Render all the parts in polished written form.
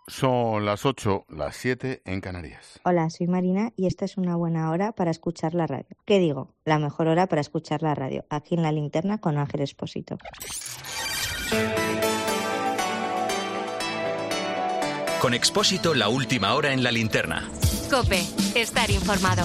Son las 8, las 7 en Canarias. Hola, soy Marina y esta es una buena hora para escuchar la radio. ¿Qué digo? La mejor hora para escuchar la radio, aquí en La Linterna con Ángel Expósito. Con Expósito, la última hora en La Linterna. COPE, estar informado.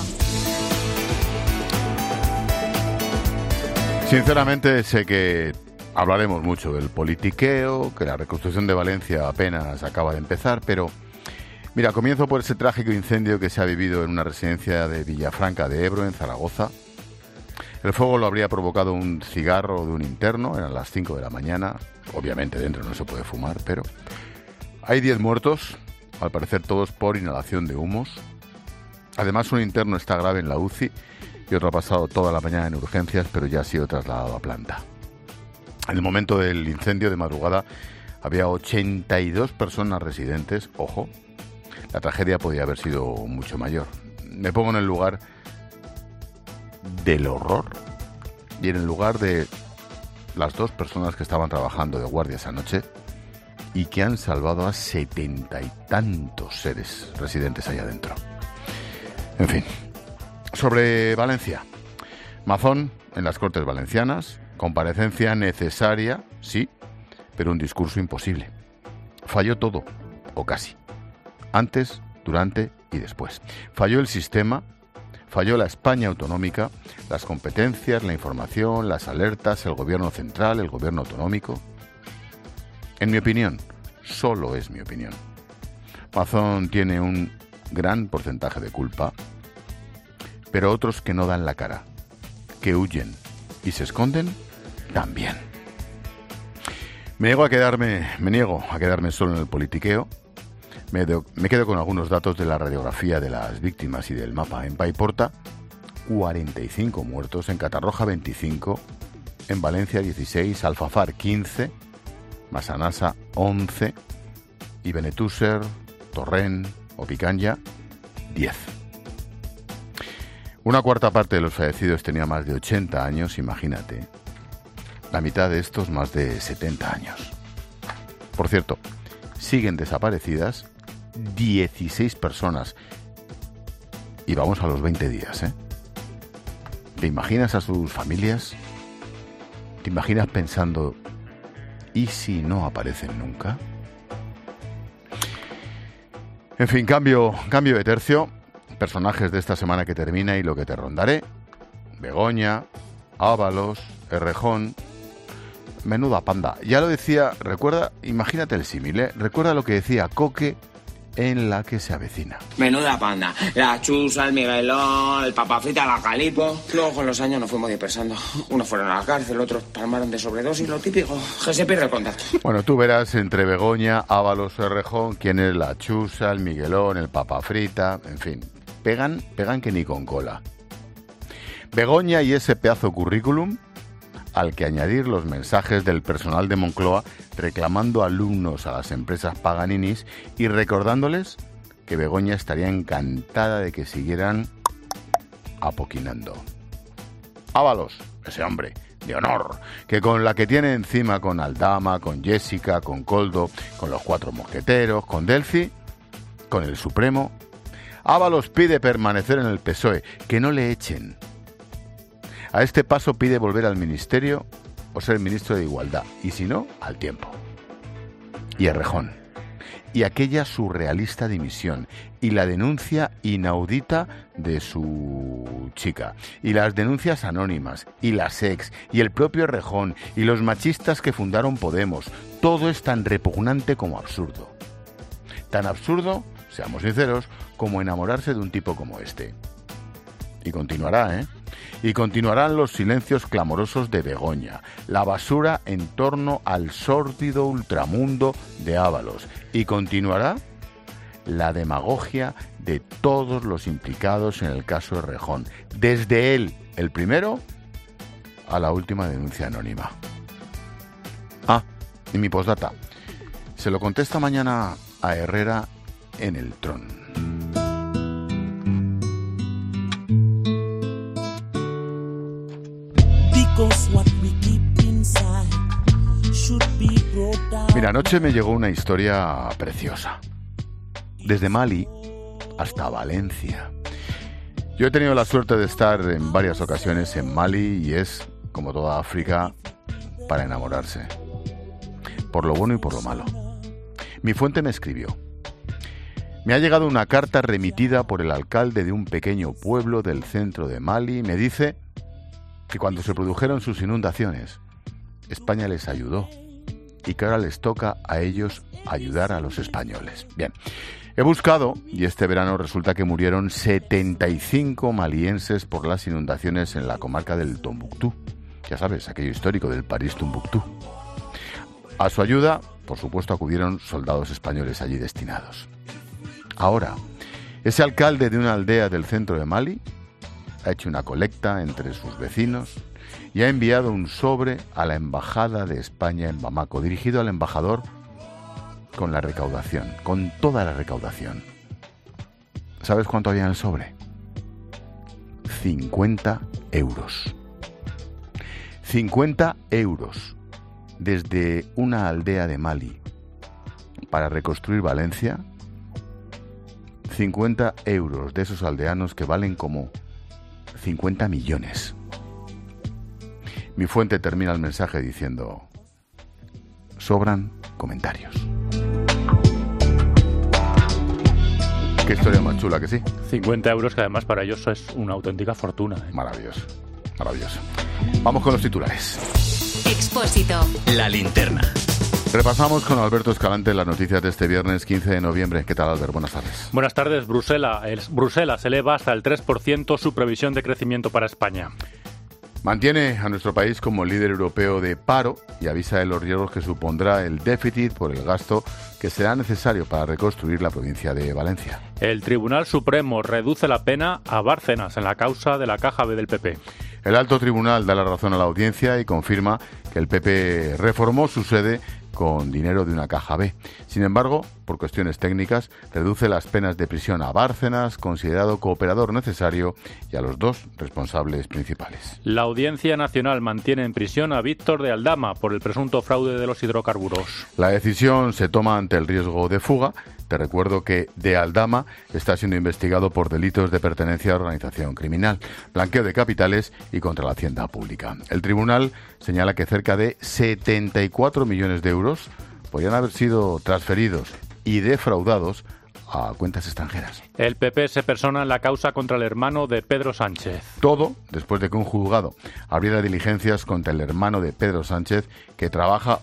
Sinceramente sé que hablaremos mucho del politiqueo, que la reconstrucción de Valencia apenas acaba de empezar, pero mira, comienzo por ese trágico incendio que se ha vivido en una residencia de Villafranca de Ebro, en Zaragoza. El fuego lo habría provocado un cigarro de un interno, eran las 5 de la mañana, obviamente dentro no se puede fumar, pero hay 10 muertos, al parecer todos por inhalación de humos. Además, un interno está grave en la UCI y otro ha pasado toda la mañana en urgencias, pero ya ha sido trasladado a planta. En el momento del incendio de madrugada había 82 personas residentes. Ojo, la tragedia podía haber sido mucho mayor. Me pongo en el lugar del horror y en el lugar de las 2 personas que estaban trabajando de guardia esa noche y que han salvado a 70 y tantos seres residentes allá adentro. En fin, sobre Valencia. Mazón en las Cortes Valencianas, comparecencia necesaria, sí, pero un discurso imposible. Falló todo, o casi. Antes, durante y después. Falló el sistema, falló la España autonómica, las competencias, la información, las alertas, el gobierno central, el gobierno autonómico. En mi opinión, solo es mi opinión, Mazón tiene un gran porcentaje de culpa, pero otros que no dan la cara, que huyen y se esconden, también. Me niego a quedarme solo en el politiqueo. Me quedo con algunos datos de la radiografía de las víctimas y del mapa. En Paiporta, 45 muertos, en Catarroja 25, en Valencia 16, Alfafar 15, Massanassa 11 y Benetússer, Torrent o Picanya 10. Una cuarta parte de los fallecidos tenía más de 80 años, imagínate. La mitad de estos más de 70 años. Por cierto, siguen desaparecidas 16 personas. Y vamos a los 20 días, ¿eh? ¿Te imaginas a sus familias? ¿Te imaginas pensando, ¿y si no aparecen nunca? En fin, cambio de tercio. Personajes de esta semana que termina y lo que te rondaré. Begoña, Ábalos, Errejón. Menuda panda. Ya lo decía, recuerda, imagínate el símil, ¿eh? Recuerda lo que decía Coque en La que se avecina. Menuda panda. La Chusa, el Miguelón, el Papafrita, la Calipo. Luego con los años nos fuimos dispersando. Unos fueron a la cárcel, otros palmaron de sobredosis, lo típico, que se pierde el contacto. Bueno, tú verás entre Begoña, Ábalos o Errejón quién es la Chusa, el Miguelón, el Papafrita, en fin. Pegan que ni con cola. Begoña y ese pedazo currículum, al que añadir los mensajes del personal de Moncloa reclamando alumnos a las empresas Paganinis y recordándoles que Begoña estaría encantada de que siguieran apoquinando. Ábalos, ese hombre de honor, que con la que tiene encima con Aldama, con Jessica, con Coldo, con los 4 mosqueteros, con Delphi, con el Supremo. Ábalos pide permanecer en el PSOE, que no le echen. A este paso pide volver al ministerio o ser ministro de Igualdad, y si no, al tiempo. Y Errejón, y aquella surrealista dimisión, y la denuncia inaudita de su chica, y las denuncias anónimas, y las ex, y el propio Errejón, y los machistas que fundaron Podemos. Todo es tan repugnante como absurdo. Tan absurdo, seamos sinceros, como enamorarse de un tipo como este. Y continuará, ¿eh? Y continuarán los silencios clamorosos de Begoña, la basura en torno al sórdido ultramundo de Ábalos. Y continuará la demagogia de todos los implicados en el caso Errejón, desde él, el primero, a la última denuncia anónima. Ah, y mi postdata. Se lo contesta mañana a Herrera en el Tron. Mira, anoche me llegó una historia preciosa. desde Mali hasta Valencia. Yo he tenido la suerte de estar en varias ocasiones en Mali y es, como toda África, para enamorarse. Por lo bueno y por lo malo. Mi fuente me escribió: me ha llegado una carta remitida por el alcalde de un pequeño pueblo del centro de Mali y me dice que cuando se produjeron sus inundaciones, España les ayudó y que ahora les toca a ellos ayudar a los españoles. Bien, he buscado y este verano resulta que murieron 75 malienses por las inundaciones en la comarca del Tombuctú. Ya sabes, aquello histórico del París-Tombuctú. A su ayuda, por supuesto, acudieron soldados españoles allí destinados. Ahora, ese alcalde de una aldea del centro de Mali ha hecho una colecta entre sus vecinos y ha enviado un sobre a la Embajada de España en Bamako, dirigido al embajador con la recaudación, con toda la recaudación. ¿Sabes cuánto había en el sobre? 50 euros. 50 euros desde una aldea de Mali para reconstruir Valencia. 50 euros de esos aldeanos que valen como 50 millones. Mi fuente termina el mensaje diciendo: sobran comentarios. Qué historia más chula, que sí. 50 euros que además para ellos es una auténtica fortuna. Maravilloso, maravilloso. Vamos con los titulares. Expósito. La linterna. Repasamos con Alberto Escalante las noticias de este viernes 15 de noviembre. ¿Qué tal, Albert? Buenas tardes. Buenas tardes. Bruselas eleva hasta el 3% su previsión de crecimiento para España. Mantiene a nuestro país como líder europeo de paro y avisa de los riesgos que supondrá el déficit por el gasto que será necesario para reconstruir la provincia de Valencia. El Tribunal Supremo reduce la pena a Bárcenas en la causa de la Caja B del PP. El alto tribunal da la razón a la audiencia y confirma que el PP reformó su sede con dinero de una caja B. Sin embargo, por cuestiones técnicas, reduce las penas de prisión a Bárcenas, considerado cooperador necesario, y a los dos responsables principales. La Audiencia Nacional mantiene en prisión a Víctor de Aldama por el presunto fraude de los hidrocarburos. La decisión se toma ante el riesgo de fuga. Te recuerdo que de Aldama está siendo investigado por delitos de pertenencia a organización criminal, blanqueo de capitales y contra la hacienda pública. El tribunal señala que cerca de 74 millones de euros podrían haber sido transferidos y defraudados a cuentas extranjeras. El PP se persona en la causa contra el hermano de Pedro Sánchez. Todo después de que un juzgado abriera diligencias contra el hermano de Pedro Sánchez, que trabaja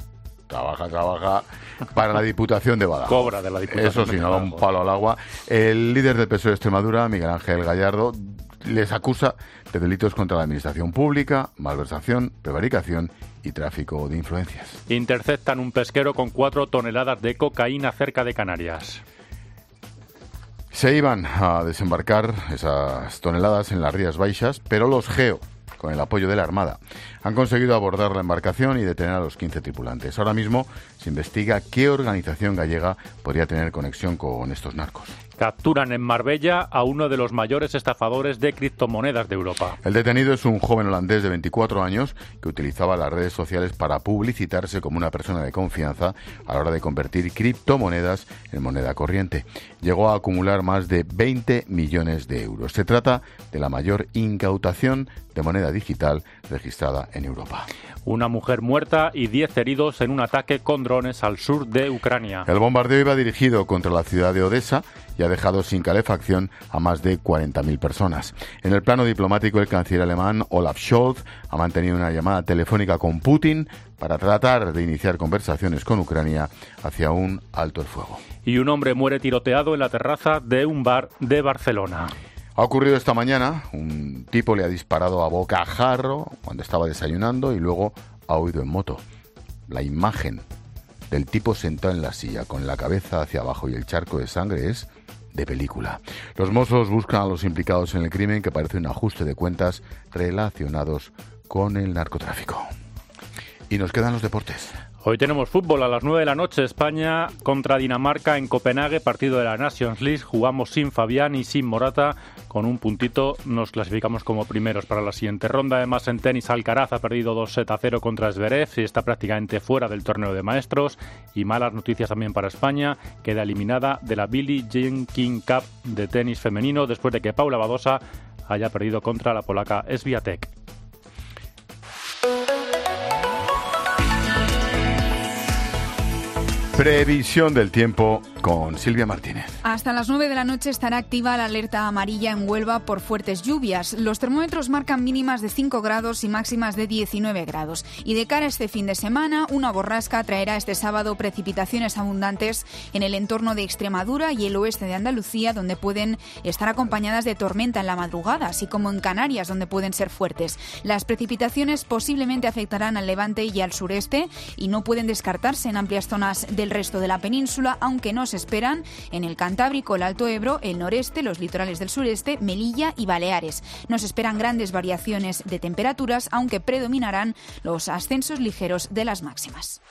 para la Diputación de Badajoz. Cobra de la Diputación. Eso sí, no da un palo al agua. El líder del PSOE de Extremadura, Miguel Ángel Gallardo, les acusa de delitos contra la administración pública, malversación, prevaricación y tráfico de influencias. Interceptan un pesquero con 4 toneladas de cocaína cerca de Canarias. Se iban a desembarcar esas toneladas en las Rías Baixas, pero los GEO, con el apoyo de la Armada, han conseguido abordar la embarcación y detener a los 15 tripulantes. Ahora mismo se investiga qué organización gallega podría tener conexión con estos narcos. Capturan en Marbella a uno de los mayores estafadores de criptomonedas de Europa. El detenido es un joven holandés de 24 años que utilizaba las redes sociales para publicitarse como una persona de confianza a la hora de convertir criptomonedas en moneda corriente. Llegó a acumular más de 20 millones de euros. Se trata de la mayor incautación de moneda digital registrada en Europa. Una mujer muerta y 10 heridos en un ataque con drones al sur de Ucrania. El bombardeo iba dirigido contra la ciudad de Odessa y ha dejado sin calefacción a más de 40.000 personas. En el plano diplomático, el canciller alemán Olaf Scholz ha mantenido una llamada telefónica con Putin para tratar de iniciar conversaciones con Ucrania hacia un alto el fuego. Y un hombre muere tiroteado en la terraza de un bar de Barcelona. Ha ocurrido esta mañana. Un tipo le ha disparado a bocajarro cuando estaba desayunando y luego ha huido en moto. La imagen del tipo sentado en la silla con la cabeza hacia abajo y el charco de sangre es de película. Los Mossos buscan a los implicados en el crimen, que parece un ajuste de cuentas relacionados con el narcotráfico. Y nos quedan los deportes. Hoy tenemos fútbol a las 9 de la noche, España contra Dinamarca en Copenhague, partido de la Nations League. Jugamos sin Fabián y sin Morata, con un puntito nos clasificamos como primeros para la siguiente ronda. Además, en tenis, Alcaraz ha perdido 2-0 contra Zverev y está prácticamente fuera del torneo de maestros. Y malas noticias también para España, queda eliminada de la Billie Jean King Cup de tenis femenino después de que Paula Badosa haya perdido contra la polaca Swiatek. Previsión del tiempo con Silvia Martínez. Hasta las 9 de la noche estará activa la alerta amarilla en Huelva por fuertes lluvias. Los termómetros marcan mínimas de 5 grados y máximas de 19 grados. Y de cara a este fin de semana, una borrasca traerá este sábado precipitaciones abundantes en el entorno de Extremadura y el oeste de Andalucía, donde pueden estar acompañadas de tormenta en la madrugada, así como en Canarias, donde pueden ser fuertes. Las precipitaciones posiblemente afectarán al levante y al sureste y no pueden descartarse en amplias zonas del resto de la península, aunque no se esperan en el Cantábrico, el Alto Ebro, el noreste, los litorales del sureste, Melilla y Baleares. No se esperan grandes variaciones de temperaturas, aunque predominarán los ascensos ligeros de las máximas.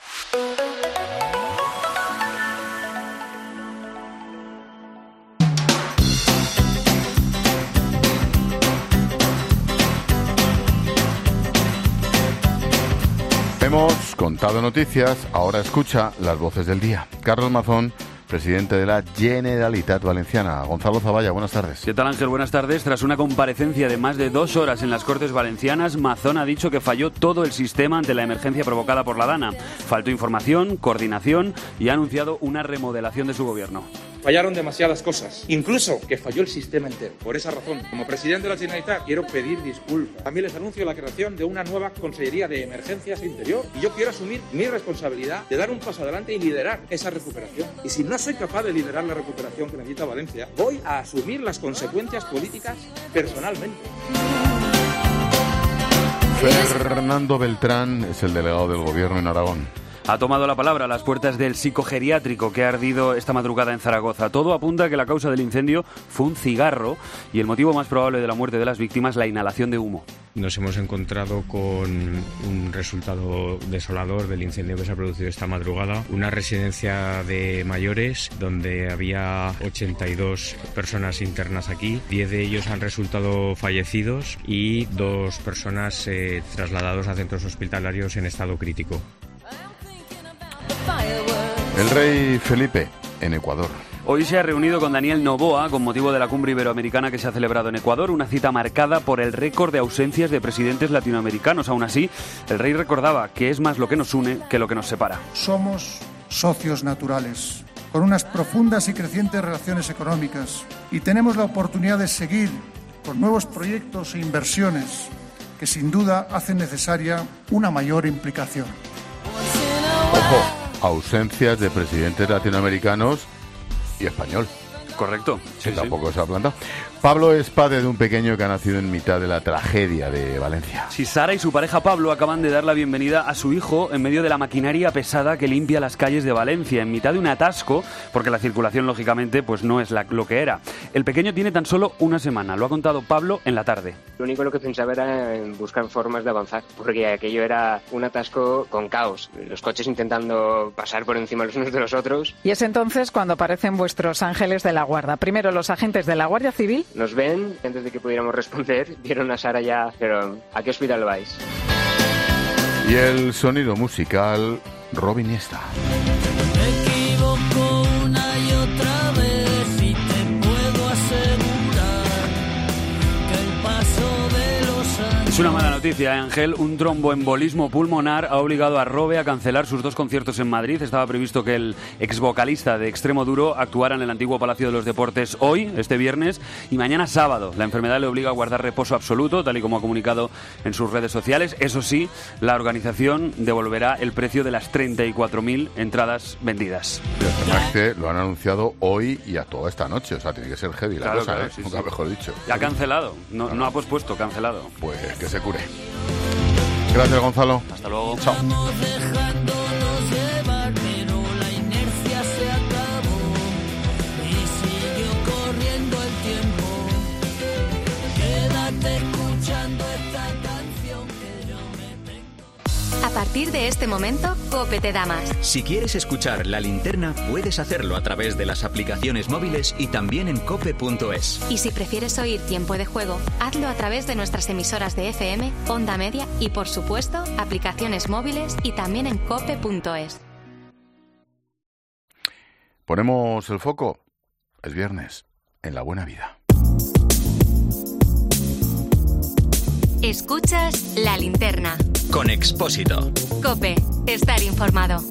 Hemos contado noticias, ahora escucha las voces del día. Carlos Mazón, presidente de la Generalitat Valenciana. Gonzalo Zavalla, buenas tardes. ¿Qué tal, Ángel? Buenas tardes. Tras una comparecencia de más de 2 horas en las Cortes Valencianas, Mazón ha dicho que falló todo el sistema ante la emergencia provocada por la Dana. Faltó información, coordinación y ha anunciado una remodelación de su gobierno. Fallaron demasiadas cosas, incluso que falló el sistema entero. Por esa razón, como presidente de la Generalitat, quiero pedir disculpas. También les anuncio la creación de una nueva Consellería de Emergencias e Interior y yo quiero asumir mi responsabilidad de dar un paso adelante y liderar esa recuperación. Y si no soy capaz de liderar la recuperación que necesita Valencia, voy a asumir las consecuencias políticas personalmente. Fernando Beltrán es el delegado del Gobierno en Aragón. Ha tomado la palabra a las puertas del psicogeriátrico que ha ardido esta madrugada en Zaragoza. Todo apunta a que la causa del incendio fue un cigarro y el motivo más probable de la muerte de las víctimas, la inhalación de humo. Nos hemos encontrado con un resultado desolador del incendio que se ha producido esta madrugada. Una residencia de mayores donde había 82 personas internas aquí. 10 de ellos han resultado fallecidos y 2 personas trasladados a centros hospitalarios en estado crítico. El rey Felipe, en Ecuador. Hoy se ha reunido con Daniel Noboa con motivo de la cumbre iberoamericana que se ha celebrado en Ecuador, una cita marcada por el récord de ausencias de presidentes latinoamericanos. Aún así, el rey recordaba que es más lo que nos une que lo que nos separa. Somos socios naturales, con unas profundas y crecientes relaciones económicas, y tenemos la oportunidad de seguir con nuevos proyectos e inversiones que sin duda hacen necesaria una mayor implicación. Ojo, ausencias de presidentes latinoamericanos y español. Correcto. Sí, tampoco se ha plantado. Pablo es padre de un pequeño que ha nacido en mitad de la tragedia de Valencia. Sí, Sara y su pareja Pablo acaban de dar la bienvenida a su hijo en medio de la maquinaria pesada que limpia las calles de Valencia, en mitad de un atasco, porque la circulación, lógicamente, pues no es lo que era. El pequeño tiene tan solo una semana, lo ha contado Pablo en la tarde. Lo único en lo que pensaba era en buscar formas de avanzar, porque aquello era un atasco con caos, los coches intentando pasar por encima los unos de los otros. Y es entonces cuando aparecen vuestros ángeles de la guarda. Primero los agentes de la Guardia Civil. Nos ven, antes de que pudiéramos responder, vieron a Sara ya, pero ¿a qué hospital vais? Y el sonido musical, Robin Iniesta. Me equivoco una y otra vez y te puedo asegurar que el paso de los años... Es una mala noticia, Ángel. Un tromboembolismo pulmonar ha obligado a Robe a cancelar sus 2 conciertos en Madrid. Estaba previsto que el exvocalista de Extremo Duro actuara en el antiguo Palacio de los Deportes hoy, este viernes, y mañana sábado. La enfermedad le obliga a guardar reposo absoluto, tal y como ha comunicado en sus redes sociales. Eso sí, la organización devolverá el precio de las 34.000 entradas vendidas. Además que lo han anunciado hoy y a toda esta noche. O sea, tiene que ser heavy la cosa, claro, ¿eh? Sí, Nunca mejor dicho. Ya ha cancelado, no ha pospuesto, cancelado. Pues que se cure. Gracias, Gonzalo. Hasta luego. Chao. A partir partir de este momento, COPE te da más. Si quieres escuchar La Linterna, puedes hacerlo a través de las aplicaciones móviles y también en cope.es. Y si prefieres oír Tiempo de Juego, hazlo a través de nuestras emisoras de FM, Onda Media y, por supuesto, aplicaciones móviles y también en cope.es. Ponemos el foco. Es viernes, en La Buena Vida. Escuchas La Linterna. Con Expósito. COPE. Estar informado.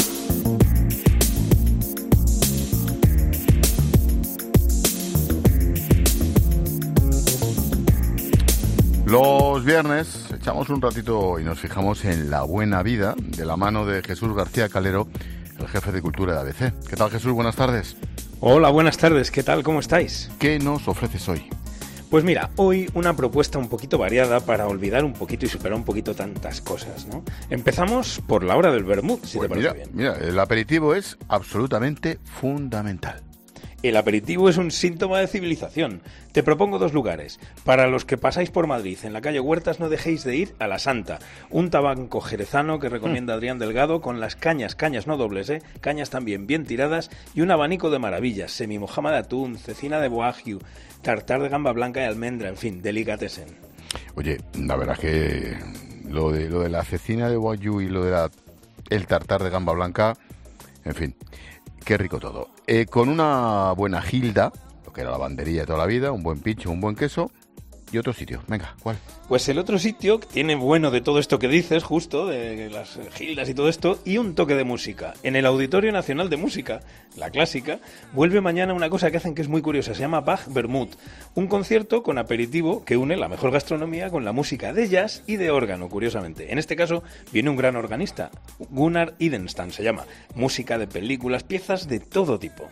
Los viernes echamos un ratito y nos fijamos en La Buena Vida, de la mano de Jesús García Calero, el jefe de cultura de ABC. ¿Qué tal, Jesús? Buenas tardes. Hola, buenas tardes. ¿Qué tal? ¿Cómo estáis? ¿Qué nos ofreces hoy? Pues mira, hoy una propuesta un poquito variada para olvidar un poquito y superar un poquito tantas cosas, ¿no? Empezamos por la hora del vermut, si pues te parece bien. Mira, el aperitivo es absolutamente fundamental. El aperitivo es un síntoma de civilización. Te propongo 2 lugares. Para los que pasáis por Madrid, en la calle Huertas, no dejéis de ir a La Santa, un tabaco jerezano que recomienda Adrián Delgado, con las cañas no dobles, cañas también bien tiradas, y un abanico de maravillas: semimojama de atún, cecina de wagyu, tartar de gamba blanca y almendra, en fin, delicatessen. Oye, la verdad es que lo de la cecina de wagyu y lo de el tartar de gamba blanca, en fin, qué rico todo. Con una buena gilda, lo que era la bandería de toda la vida, un buen pincho, un buen queso y otro sitio. Venga, ¿cuál? Pues el otro sitio que tiene bueno de todo esto que dices, justo, de las gildas y todo esto, y un toque de música. En el Auditorio Nacional de Música, la clásica, vuelve mañana una cosa que hacen que es muy curiosa, se llama Bach Vermut, un concierto con aperitivo que une la mejor gastronomía con la música de jazz y de órgano, curiosamente. En este caso viene un gran organista, Gunnar Idenstam se llama, música de películas, piezas de todo tipo.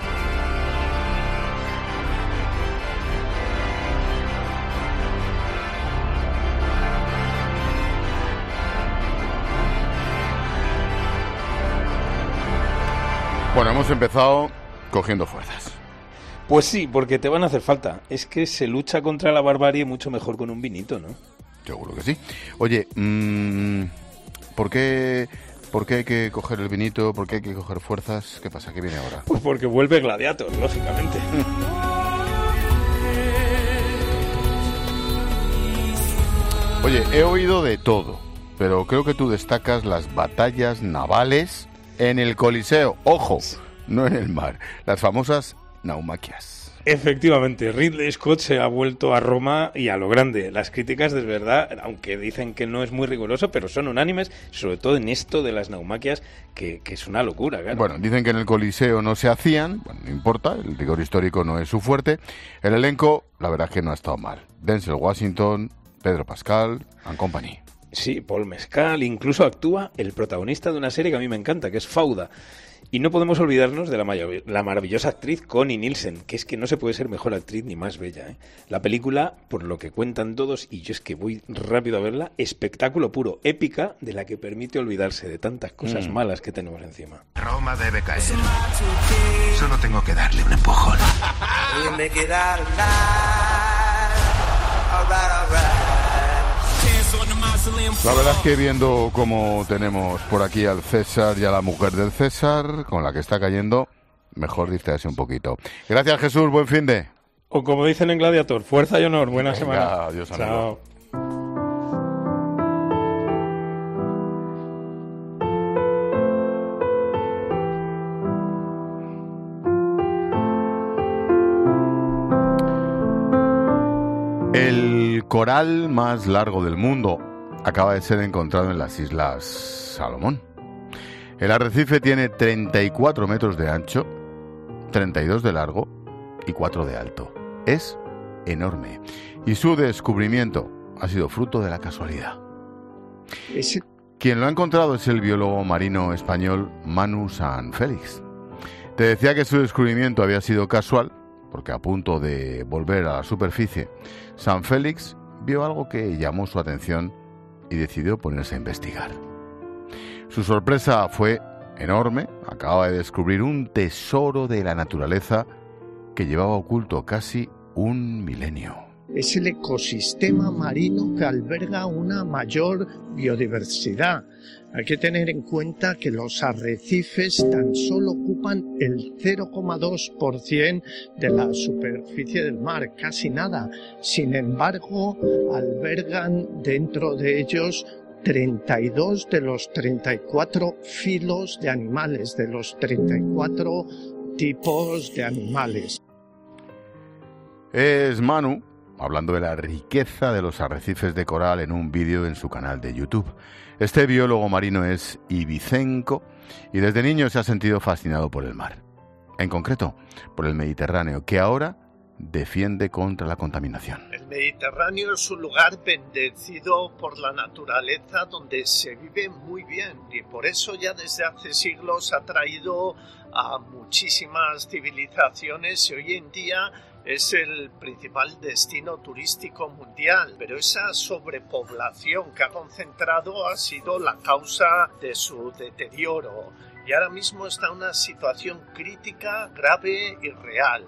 Bueno, hemos empezado cogiendo fuerzas. Pues sí, porque te van a hacer falta. Es que se lucha contra la barbarie mucho mejor con un vinito, ¿no? Seguro que sí. Oye, ¿por qué hay que coger el vinito? ¿Por qué hay que coger fuerzas? ¿Qué pasa? ¿Qué viene ahora? Pues porque vuelve Gladiator, lógicamente. Oye, he oído de todo, pero creo que tú destacas las batallas navales en el Coliseo. Ojo, no en el mar. Las famosas naumaquias. Efectivamente, Ridley Scott se ha vuelto a Roma y a lo grande. Las críticas, de verdad, aunque dicen que no es muy riguroso, pero son unánimes, sobre todo en esto de las naumaquias, que es una locura, claro. Bueno, dicen que en el Coliseo no se hacían, bueno, no importa, el rigor histórico no es su fuerte. El elenco, la verdad es que no ha estado mal. Denzel Washington, Pedro Pascal and company. Sí, Paul Mescal, incluso actúa el protagonista de una serie que a mí me encanta, que es Fauda. Y no podemos olvidarnos de la maravillosa actriz Connie Nielsen, que es que no se puede ser mejor actriz ni más bella, ¿eh? La película, por lo que cuentan todos, y yo es que voy rápido a verla, espectáculo puro, épica, de la que permite olvidarse de tantas cosas malas que tenemos encima. Roma debe caer. Solo tengo que darle un empujón. La verdad es que viendo cómo tenemos por aquí al César y a la mujer del César, con la que está cayendo, mejor distraerse un poquito. Gracias, Jesús, buen finde. O como dicen en Gladiator, fuerza y honor, buena semana. Adiós, amigo. Chao. El coral más largo del mundo acaba de ser encontrado en las Islas Salomón. El arrecife tiene 34 metros de ancho, 32 de largo y 4 de alto. Es enorme. Y su descubrimiento ha sido fruto de la casualidad. Quien lo ha encontrado es el biólogo marino español Manu Sanfélix. Te decía que su descubrimiento había sido casual, porque a punto de volver a la superficie, Sanfélix vio algo que llamó su atención y decidió ponerse a investigar. Su sorpresa fue enorme. Acaba de descubrir un tesoro de la naturaleza que llevaba oculto casi un milenio. es el ecosistema marino que alberga una mayor biodiversidad. Hay que tener en cuenta que los arrecifes tan solo ocupan el 0,2% de la superficie del mar, casi nada. Sin embargo, albergan dentro de ellos 32 de los 34 filos de animales, de los 34 tipos de animales. Es Manu hablando de la riqueza de los arrecifes de coral en un vídeo en su canal de YouTube. Este biólogo marino es ibicenco y desde niño se ha sentido fascinado por el mar. En concreto, por el Mediterráneo, que ahora defiende contra la contaminación. El Mediterráneo es un lugar bendecido por la naturaleza donde se vive muy bien y por eso ya desde hace siglos ha traído a muchísimas civilizaciones y hoy en día es el principal destino turístico mundial, pero esa sobrepoblación que ha concentrado ha sido la causa de su deterioro y ahora mismo está en una situación crítica, grave y real.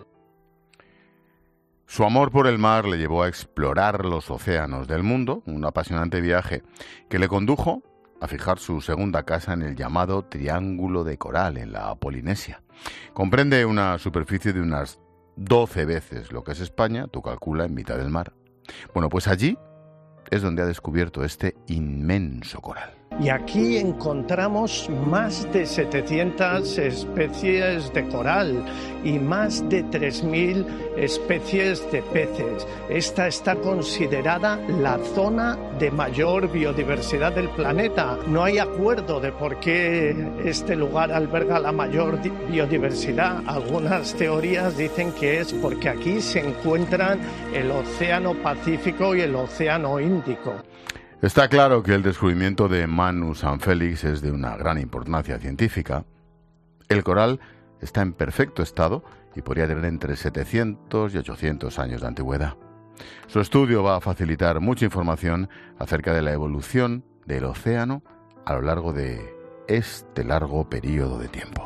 Su amor por el mar le llevó a explorar los océanos del mundo, un apasionante viaje que le condujo a fijar su segunda casa en el llamado Triángulo de Coral, en la Polinesia. Comprende una superficie de unas 12 veces lo que es España, tú calcula, en mitad del mar. Bueno, pues allí es donde ha descubierto este inmenso coral. Y aquí encontramos más de 700 especies de coral y más de 3.000 especies de peces. Esta está considerada la zona de mayor biodiversidad del planeta. No hay acuerdo de por qué este lugar alberga la mayor biodiversidad. Algunas teorías dicen que es porque aquí se encuentran el Océano Pacífico y el Océano Índico. Está claro que el descubrimiento de Manu Sanfélix es de una gran importancia científica. El coral está en perfecto estado y podría tener entre 700 y 800 años de antigüedad. Su estudio va a facilitar mucha información acerca de la evolución del océano a lo largo de este largo periodo de tiempo.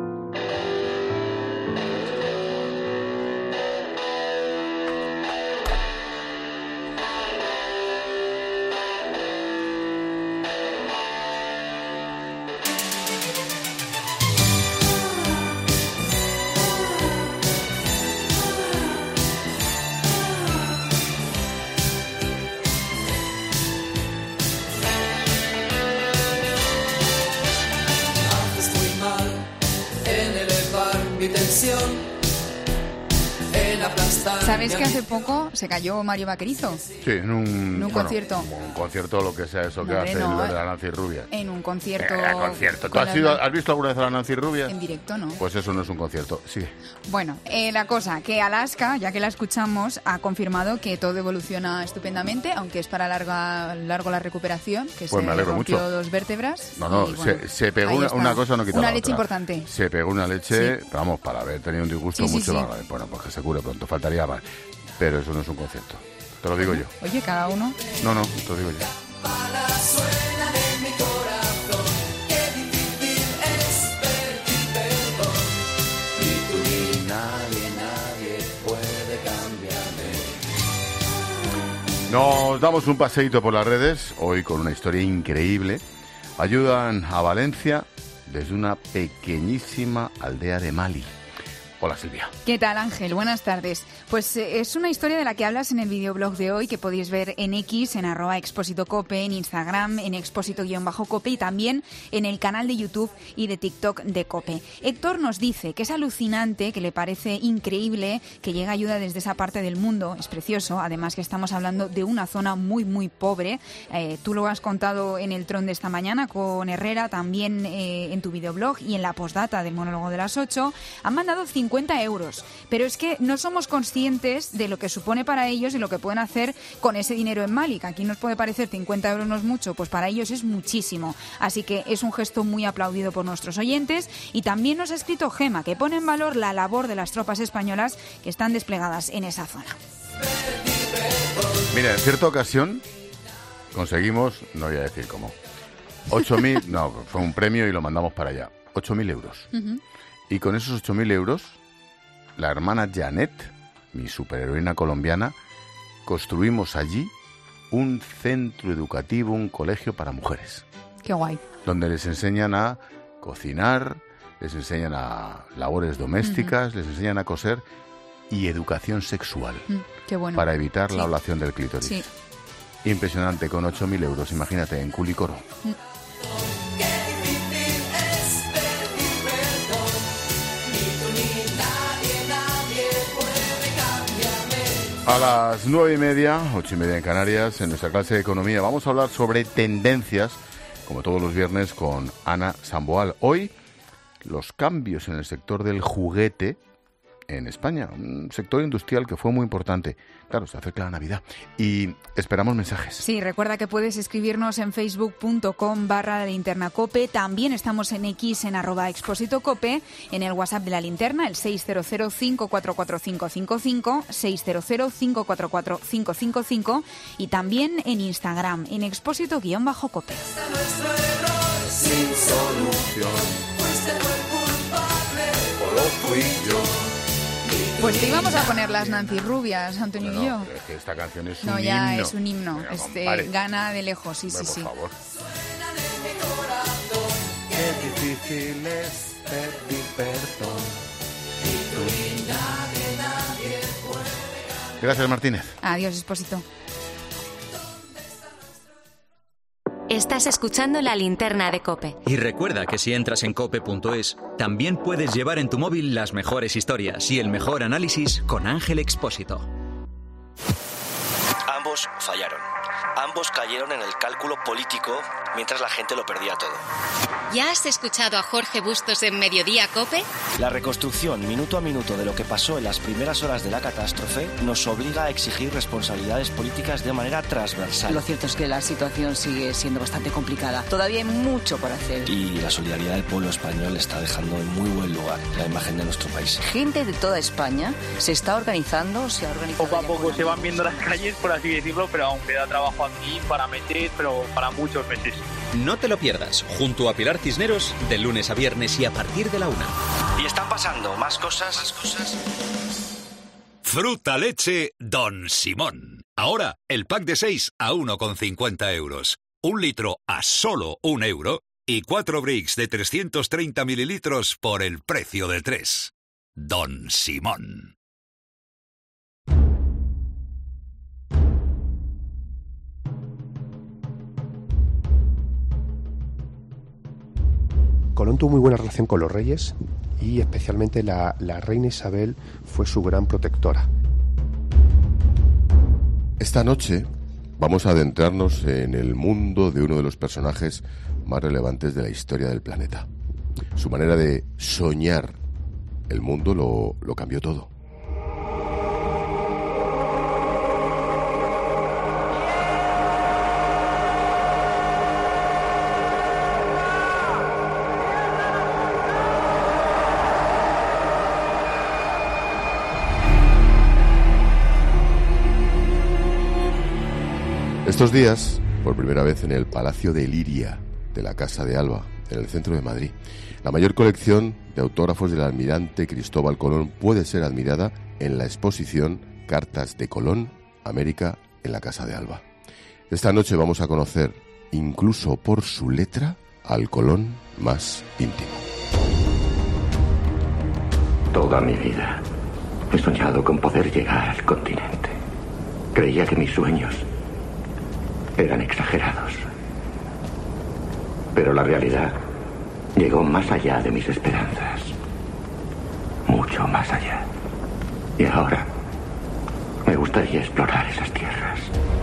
¿Sabes que hace poco se cayó Mario Vaquerizo? Sí, en un concierto. Un concierto, lo que sea eso que hace no, lo de la Nancy Rubia. En un concierto. ¿Tú has visto alguna vez a la Nancy Rubia? En directo, ¿no? Pues eso no es un concierto, sí. Bueno, la cosa, que Alaska, ya que la escuchamos, ha confirmado que todo evoluciona estupendamente, aunque es para largo la recuperación, que pues se rompió mucho. 2 vértebras. No, y, bueno, se pegó una cosa, no quita una la leche otra. importante. Se pegó una leche, sí. Vamos, para haber tenido un disgusto mucho más grave. Bueno, pues que se cure pronto, faltaría más. Pero eso no es un concierto, te lo digo yo. Oye, cada uno. No, te lo digo yo. Nadie puede cambiarme. Nos damos un paseíto por las redes, hoy con una historia increíble. Ayudan a Valencia desde una pequeñísima aldea de Mali. Hola, Silvia. ¿Qué tal, Ángel? Buenas tardes. Pues es una historia de la que hablas en el videoblog de hoy, que podéis ver en X, en @expositocope, en Instagram, en exposito_cope y también en el canal de YouTube y de TikTok de Cope. Héctor nos dice que es alucinante, que le parece increíble que llegue ayuda desde esa parte del mundo. Es precioso, además que estamos hablando de una zona muy, muy pobre. Tú lo has contado en el Tron de esta mañana con Herrera, también en tu videoblog y en la postdata del monólogo de las 8. Han mandado 50 euros, pero es que no somos conscientes de lo que supone para ellos y lo que pueden hacer con ese dinero en Mali, que aquí nos puede parecer 50 euros no es mucho, pues para ellos es muchísimo. Así que es un gesto muy aplaudido por nuestros oyentes. Y también nos ha escrito Gema, que pone en valor la labor de las tropas españolas que están desplegadas en esa zona. Mira, en cierta ocasión conseguimos, no voy a decir cómo, 8.000, no, fue un premio y lo mandamos para allá, 8.000 euros. Uh-huh. Y con esos 8.000 euros, la hermana Janet, mi superheroína colombiana, construimos allí un centro educativo, un colegio para mujeres. Qué guay. Donde les enseñan a cocinar, les enseñan a labores domésticas, les enseñan a coser y educación sexual. Qué bueno. Para evitar la ablación del clítoris. Sí. Impresionante, con 8.000 euros, imagínate, en Culicoro. A las 9:30, 8:30 en Canarias, en nuestra clase de economía, vamos a hablar sobre tendencias, como todos los viernes, con Ana Samboal. Hoy, los cambios en el sector del juguete en España, un sector industrial que fue muy importante. Claro, se acerca la Navidad y esperamos mensajes. Sí, recuerda que puedes escribirnos en facebook.com/lalinternacope. También estamos en X, en @expositocope, en el WhatsApp de La Linterna, el 600-544-555, 600-544-555, y también en Instagram, en expósito_cope. Sin solución, fuiste el culpable, o lo fui yo. Pues te íbamos a poner las Nancy Rubias, Antonio y yo. Es que esta canción es un himno. No, ya es un himno. Gana de lejos, sí. Por favor. Qué difícil es pedir perdón. Gracias, Martínez. Adiós, Expósito. Estás escuchando La Linterna de COPE. Y recuerda que si entras en cope.es, también puedes llevar en tu móvil las mejores historias y el mejor análisis con Ángel Expósito. Ambos fallaron. Ambos cayeron en el cálculo político mientras la gente lo perdía todo. ¿Ya has escuchado a Jorge Bustos en Mediodía COPE? La reconstrucción minuto a minuto de lo que pasó en las primeras horas de la catástrofe nos obliga a exigir responsabilidades políticas de manera transversal. Lo cierto es que la situación sigue siendo bastante complicada. Todavía hay mucho por hacer. Y la solidaridad del pueblo español está dejando en muy buen lugar la imagen de nuestro país. Gente de toda España se está organizando, se ha organizado. Poco a poco se van viendo las calles, por así decirlo, pero aún queda trabajo aquí para meses, pero para muchos meses. No te lo pierdas, junto a Pilar Cisneros, de lunes a viernes y a partir de la 1. Y están pasando más cosas. Fruta leche Don Simón. Ahora, el pack de 6 a 1,50 euros. 1 litro a solo 1 euro. Y 4 bricks de 330 mililitros por el precio de 3. Don Simón. Colón tuvo muy buena relación con los reyes y especialmente la reina Isabel fue su gran protectora. Esta noche vamos a adentrarnos en el mundo de uno de los personajes más relevantes de la historia del planeta. Su manera de soñar el mundo lo cambió todo. Estos días, por primera vez en el Palacio de Liria de la Casa de Alba, en el centro de Madrid, la mayor colección de autógrafos del almirante Cristóbal Colón puede ser admirada en la exposición Cartas de Colón, América en la Casa de Alba. Esta noche vamos a conocer, incluso por su letra, al Colón más íntimo. Toda mi vida he soñado con poder llegar al continente. Creía que mis sueños eran exagerados. Pero la realidad llegó más allá de mis esperanzas. Mucho más allá. Y ahora me gustaría explorar esas tierras.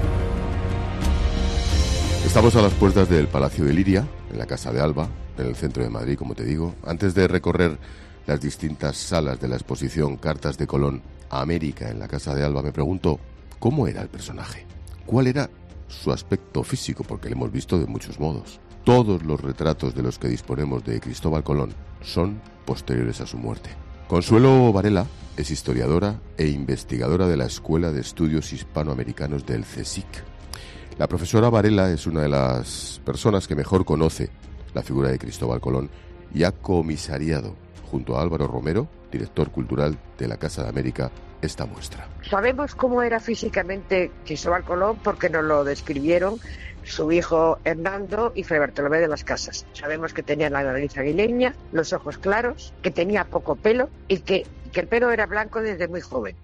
Estamos a las puertas del Palacio de Liria, en la Casa de Alba, en el centro de Madrid, como te digo. Antes de recorrer las distintas salas de la exposición Cartas de Colón a América en la Casa de Alba, me pregunto, ¿cómo era el personaje? ¿Cuál era su aspecto físico? Porque lo hemos visto de muchos modos. Todos los retratos de los que disponemos de Cristóbal Colón son posteriores a su muerte. Consuelo Varela es historiadora e investigadora de la Escuela de Estudios Hispanoamericanos del CSIC. La profesora Varela es una de las personas que mejor conoce la figura de Cristóbal Colón y ha comisariado, junto a Álvaro Romero, director cultural de la Casa de América, esta muestra. Sabemos cómo era físicamente Cristóbal Colón porque nos lo describieron su hijo Hernando y Fray Bartolomé de las Casas. Sabemos que tenía la nariz aguileña, los ojos claros, que tenía poco pelo y que el pelo era blanco desde muy joven.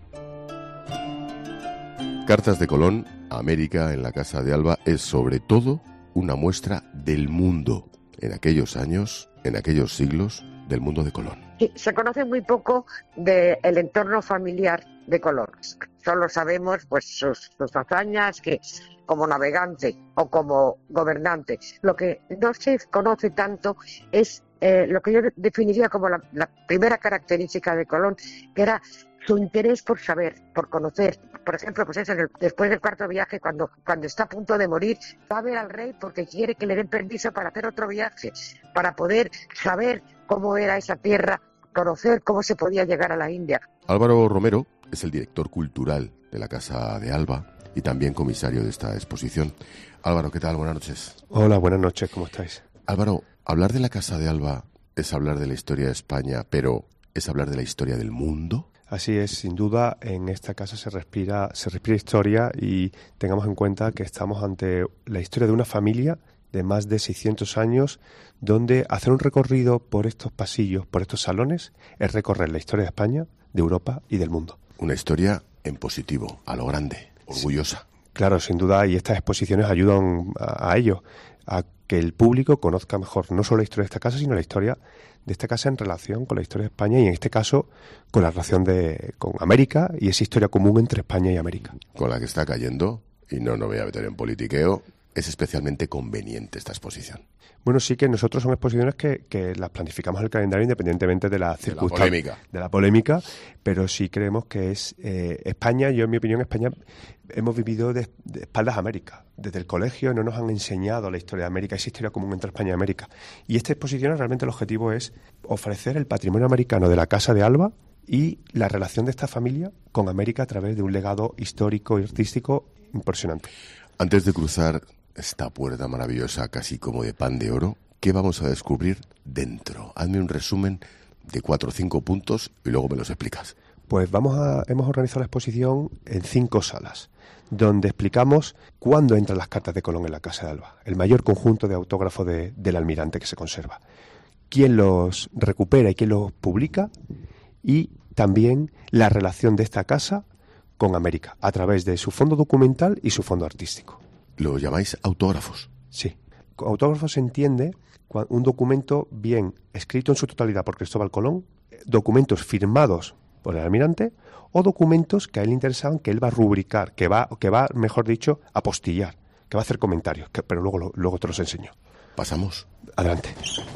Cartas de Colón a América en la Casa de Alba es sobre todo una muestra del mundo en aquellos años, en aquellos siglos, del mundo de Colón. Sí, se conoce muy poco del entorno familiar de Colón. Solo sabemos pues sus hazañas que como navegante o como gobernante. Lo que no se conoce tanto es lo que yo definiría como la primera característica de Colón, que era su interés por saber, por conocer. Por ejemplo, pues eso, después del cuarto viaje, cuando está a punto de morir, va a ver al rey porque quiere que le den permiso para hacer otro viaje, para poder saber cómo era esa tierra, conocer cómo se podía llegar a la India. Álvaro Romero es el director cultural de la Casa de Alba y también comisario de esta exposición. Álvaro, ¿qué tal? Buenas noches. Hola, buenas noches, ¿cómo estáis? Álvaro, hablar de la Casa de Alba es hablar de la historia de España, pero ¿es hablar de la historia del mundo? Así es, sin duda, en esta casa se respira historia y tengamos en cuenta que estamos ante la historia de una familia de más de 600 años, donde hacer un recorrido por estos pasillos, por estos salones, es recorrer la historia de España, de Europa y del mundo. Una historia en positivo, a lo grande, orgullosa. Sí, claro, sin duda, y estas exposiciones ayudan a ello, a que el público conozca mejor no solo la historia de esta casa, sino la historia de esta casa en relación con la historia de España y en este caso con la relación con América y esa historia común entre España y América. Con la que está cayendo, y no me voy a meter en politiqueo, es especialmente conveniente esta exposición. Bueno, sí que nosotros son exposiciones que las planificamos en el calendario independientemente de la circunstancia, de la polémica, pero sí creemos que es España, yo en mi opinión, España hemos vivido de espaldas a América. Desde el colegio no nos han enseñado la historia de América, esa historia común entre España y América. Y esta exposición realmente el objetivo es ofrecer el patrimonio americano de la Casa de Alba y la relación de esta familia con América a través de un legado histórico y artístico impresionante. Antes de cruzar esta puerta maravillosa, casi como de pan de oro, ¿qué vamos a descubrir dentro? Hazme un resumen de 4 o 5 puntos y luego me los explicas. Pues hemos organizado la exposición en 5 salas, donde explicamos cuándo entran las cartas de Colón en la Casa de Alba, el mayor conjunto de autógrafos del almirante que se conserva, quién los recupera y quién los publica, y también la relación de esta casa con América, a través de su fondo documental y su fondo artístico. ¿Lo llamáis autógrafos? Sí. Autógrafo se entiende un documento bien escrito en su totalidad por Cristóbal Colón, documentos firmados por el almirante o documentos que a él le interesaban, que él va a rubricar, que va, mejor dicho, a apostillar, que va a hacer comentarios, pero luego te los enseño. ¿Pasamos? Adelante.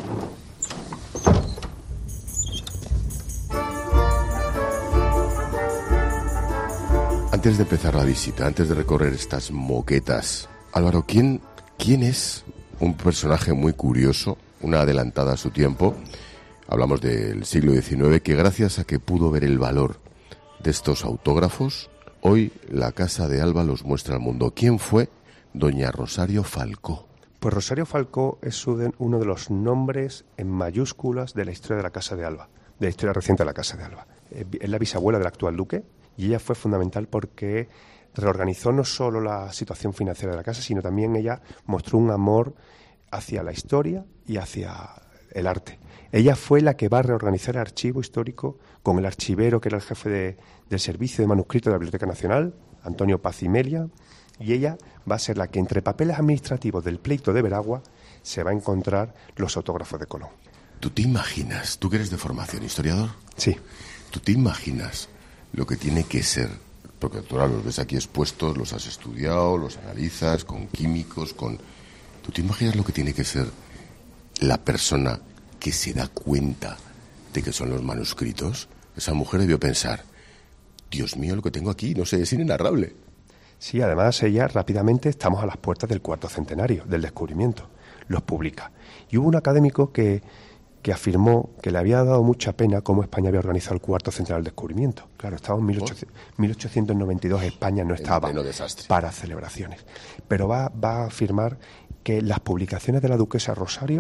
Antes de empezar la visita, antes de recorrer estas moquetas, Álvaro, ¿quién es un personaje muy curioso, una adelantada a su tiempo? Hablamos del siglo XIX, que gracias a que pudo ver el valor de estos autógrafos, hoy la Casa de Alba los muestra al mundo. ¿Quién fue doña Rosario Falcó? Pues Rosario Falcó es uno de los nombres en mayúsculas de la historia de la Casa de Alba, de la historia reciente de la Casa de Alba. Es la bisabuela del actual duque y ella fue fundamental porque reorganizó no solo la situación financiera de la casa, sino también ella mostró un amor hacia la historia y hacia el arte. Ella fue la que va a reorganizar el archivo histórico con el archivero que era el jefe del servicio de manuscritos de la Biblioteca Nacional, Antonio Paz y Melia, y ella va a ser la que entre papeles administrativos del pleito de Veragua se va a encontrar los autógrafos de Colón. ¿Tú te imaginas, tú que eres de formación historiador? Sí. ¿Tú te imaginas lo que tiene que ser? Porque tú ahora los ves aquí expuestos, los has estudiado, los analizas con químicos, ¿Tú te imaginas lo que tiene que ser la persona que se da cuenta de que son los manuscritos? Esa mujer debió pensar, Dios mío, lo que tengo aquí, no sé, es inenarrable. Sí, además ella rápidamente estamos a las puertas del 4º centenario del descubrimiento, los publica. Y hubo un académico que afirmó que le había dado mucha pena cómo España había organizado el 4º centenario del descubrimiento. Claro, estaba en 1892, España no estaba para celebraciones. Pero va a afirmar que las publicaciones de la duquesa Rosario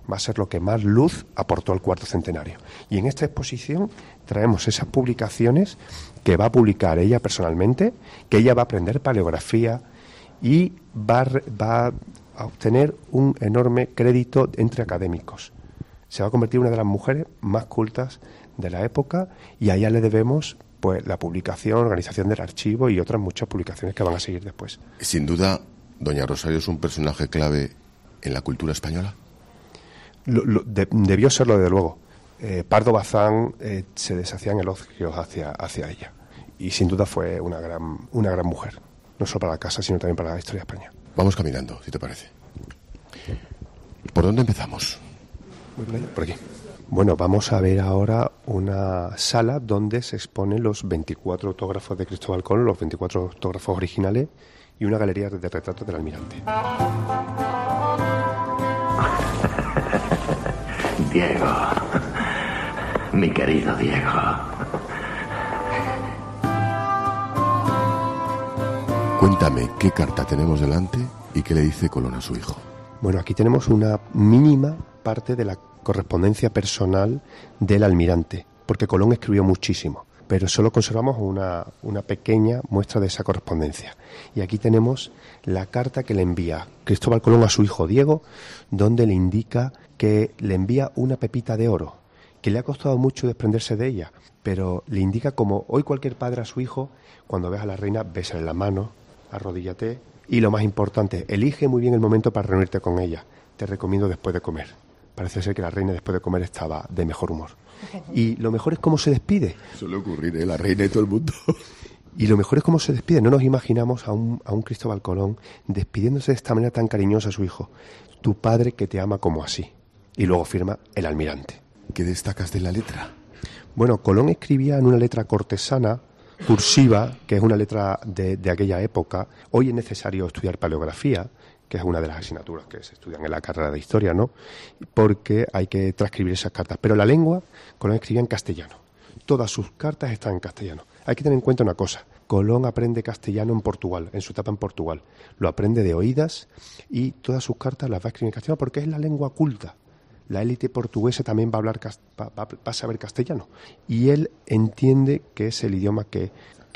Va a ser lo que más luz aportó al cuarto centenario. Y en esta exposición traemos esas publicaciones que va a publicar ella personalmente, que ella va a aprender paleografía y va a obtener un enorme crédito entre académicos. Se va a convertir en una de las mujeres más cultas de la época y a ella le debemos pues la publicación, organización del archivo y otras muchas publicaciones que van a seguir después. Sin duda, doña Rosario es un personaje clave en la cultura española. Debió serlo, desde luego. Pardo Bazán se deshacía en elogios hacia ella. Y sin duda fue una gran mujer. No solo para la casa, sino también para la historia de España. Vamos caminando, si te parece. ¿Por dónde empezamos? Por aquí. Bueno, vamos a ver ahora una sala donde se exponen los 24 autógrafos de Cristóbal Colón, los 24 autógrafos originales y una galería de retratos del almirante. Diego, mi querido Diego. Cuéntame qué carta tenemos delante y qué le dice Colón a su hijo. Bueno, aquí tenemos una mínima parte de la correspondencia personal del almirante, porque Colón escribió muchísimo, pero solo conservamos una pequeña muestra de esa correspondencia. Y aquí tenemos la carta que le envía Cristóbal Colón a su hijo Diego, donde le indica que le envía una pepita de oro, que le ha costado mucho desprenderse de ella, pero le indica como hoy cualquier padre a su hijo, cuando ves a la reina, bésale la mano, arrodíllate y lo más importante, elige muy bien el momento para reunirte con ella. Te recomiendo después de comer. Parece ser que la reina después de comer estaba de mejor humor. Y lo mejor es cómo se despide. Suele ocurrir, la reina y todo el mundo. Y lo mejor es cómo se despide. No nos imaginamos a un Cristóbal Colón despidiéndose de esta manera tan cariñosa a su hijo. Tu padre que te ama como así. Y luego firma el almirante. ¿Qué destacas de la letra? Bueno, Colón escribía en una letra cortesana, cursiva, que es una letra de aquella época. Hoy es necesario estudiar paleografía, que es una de las asignaturas que se estudian en la carrera de historia, ¿no? Porque hay que transcribir esas cartas. Pero la lengua, Colón escribía en castellano. Todas sus cartas están en castellano. Hay que tener en cuenta una cosa. Colón aprende castellano en Portugal, en su etapa en Portugal. Lo aprende de oídas y todas sus cartas las va a escribir en castellano porque es la lengua culta. La élite portuguesa también va a saber castellano. Y él entiende que es el idioma que...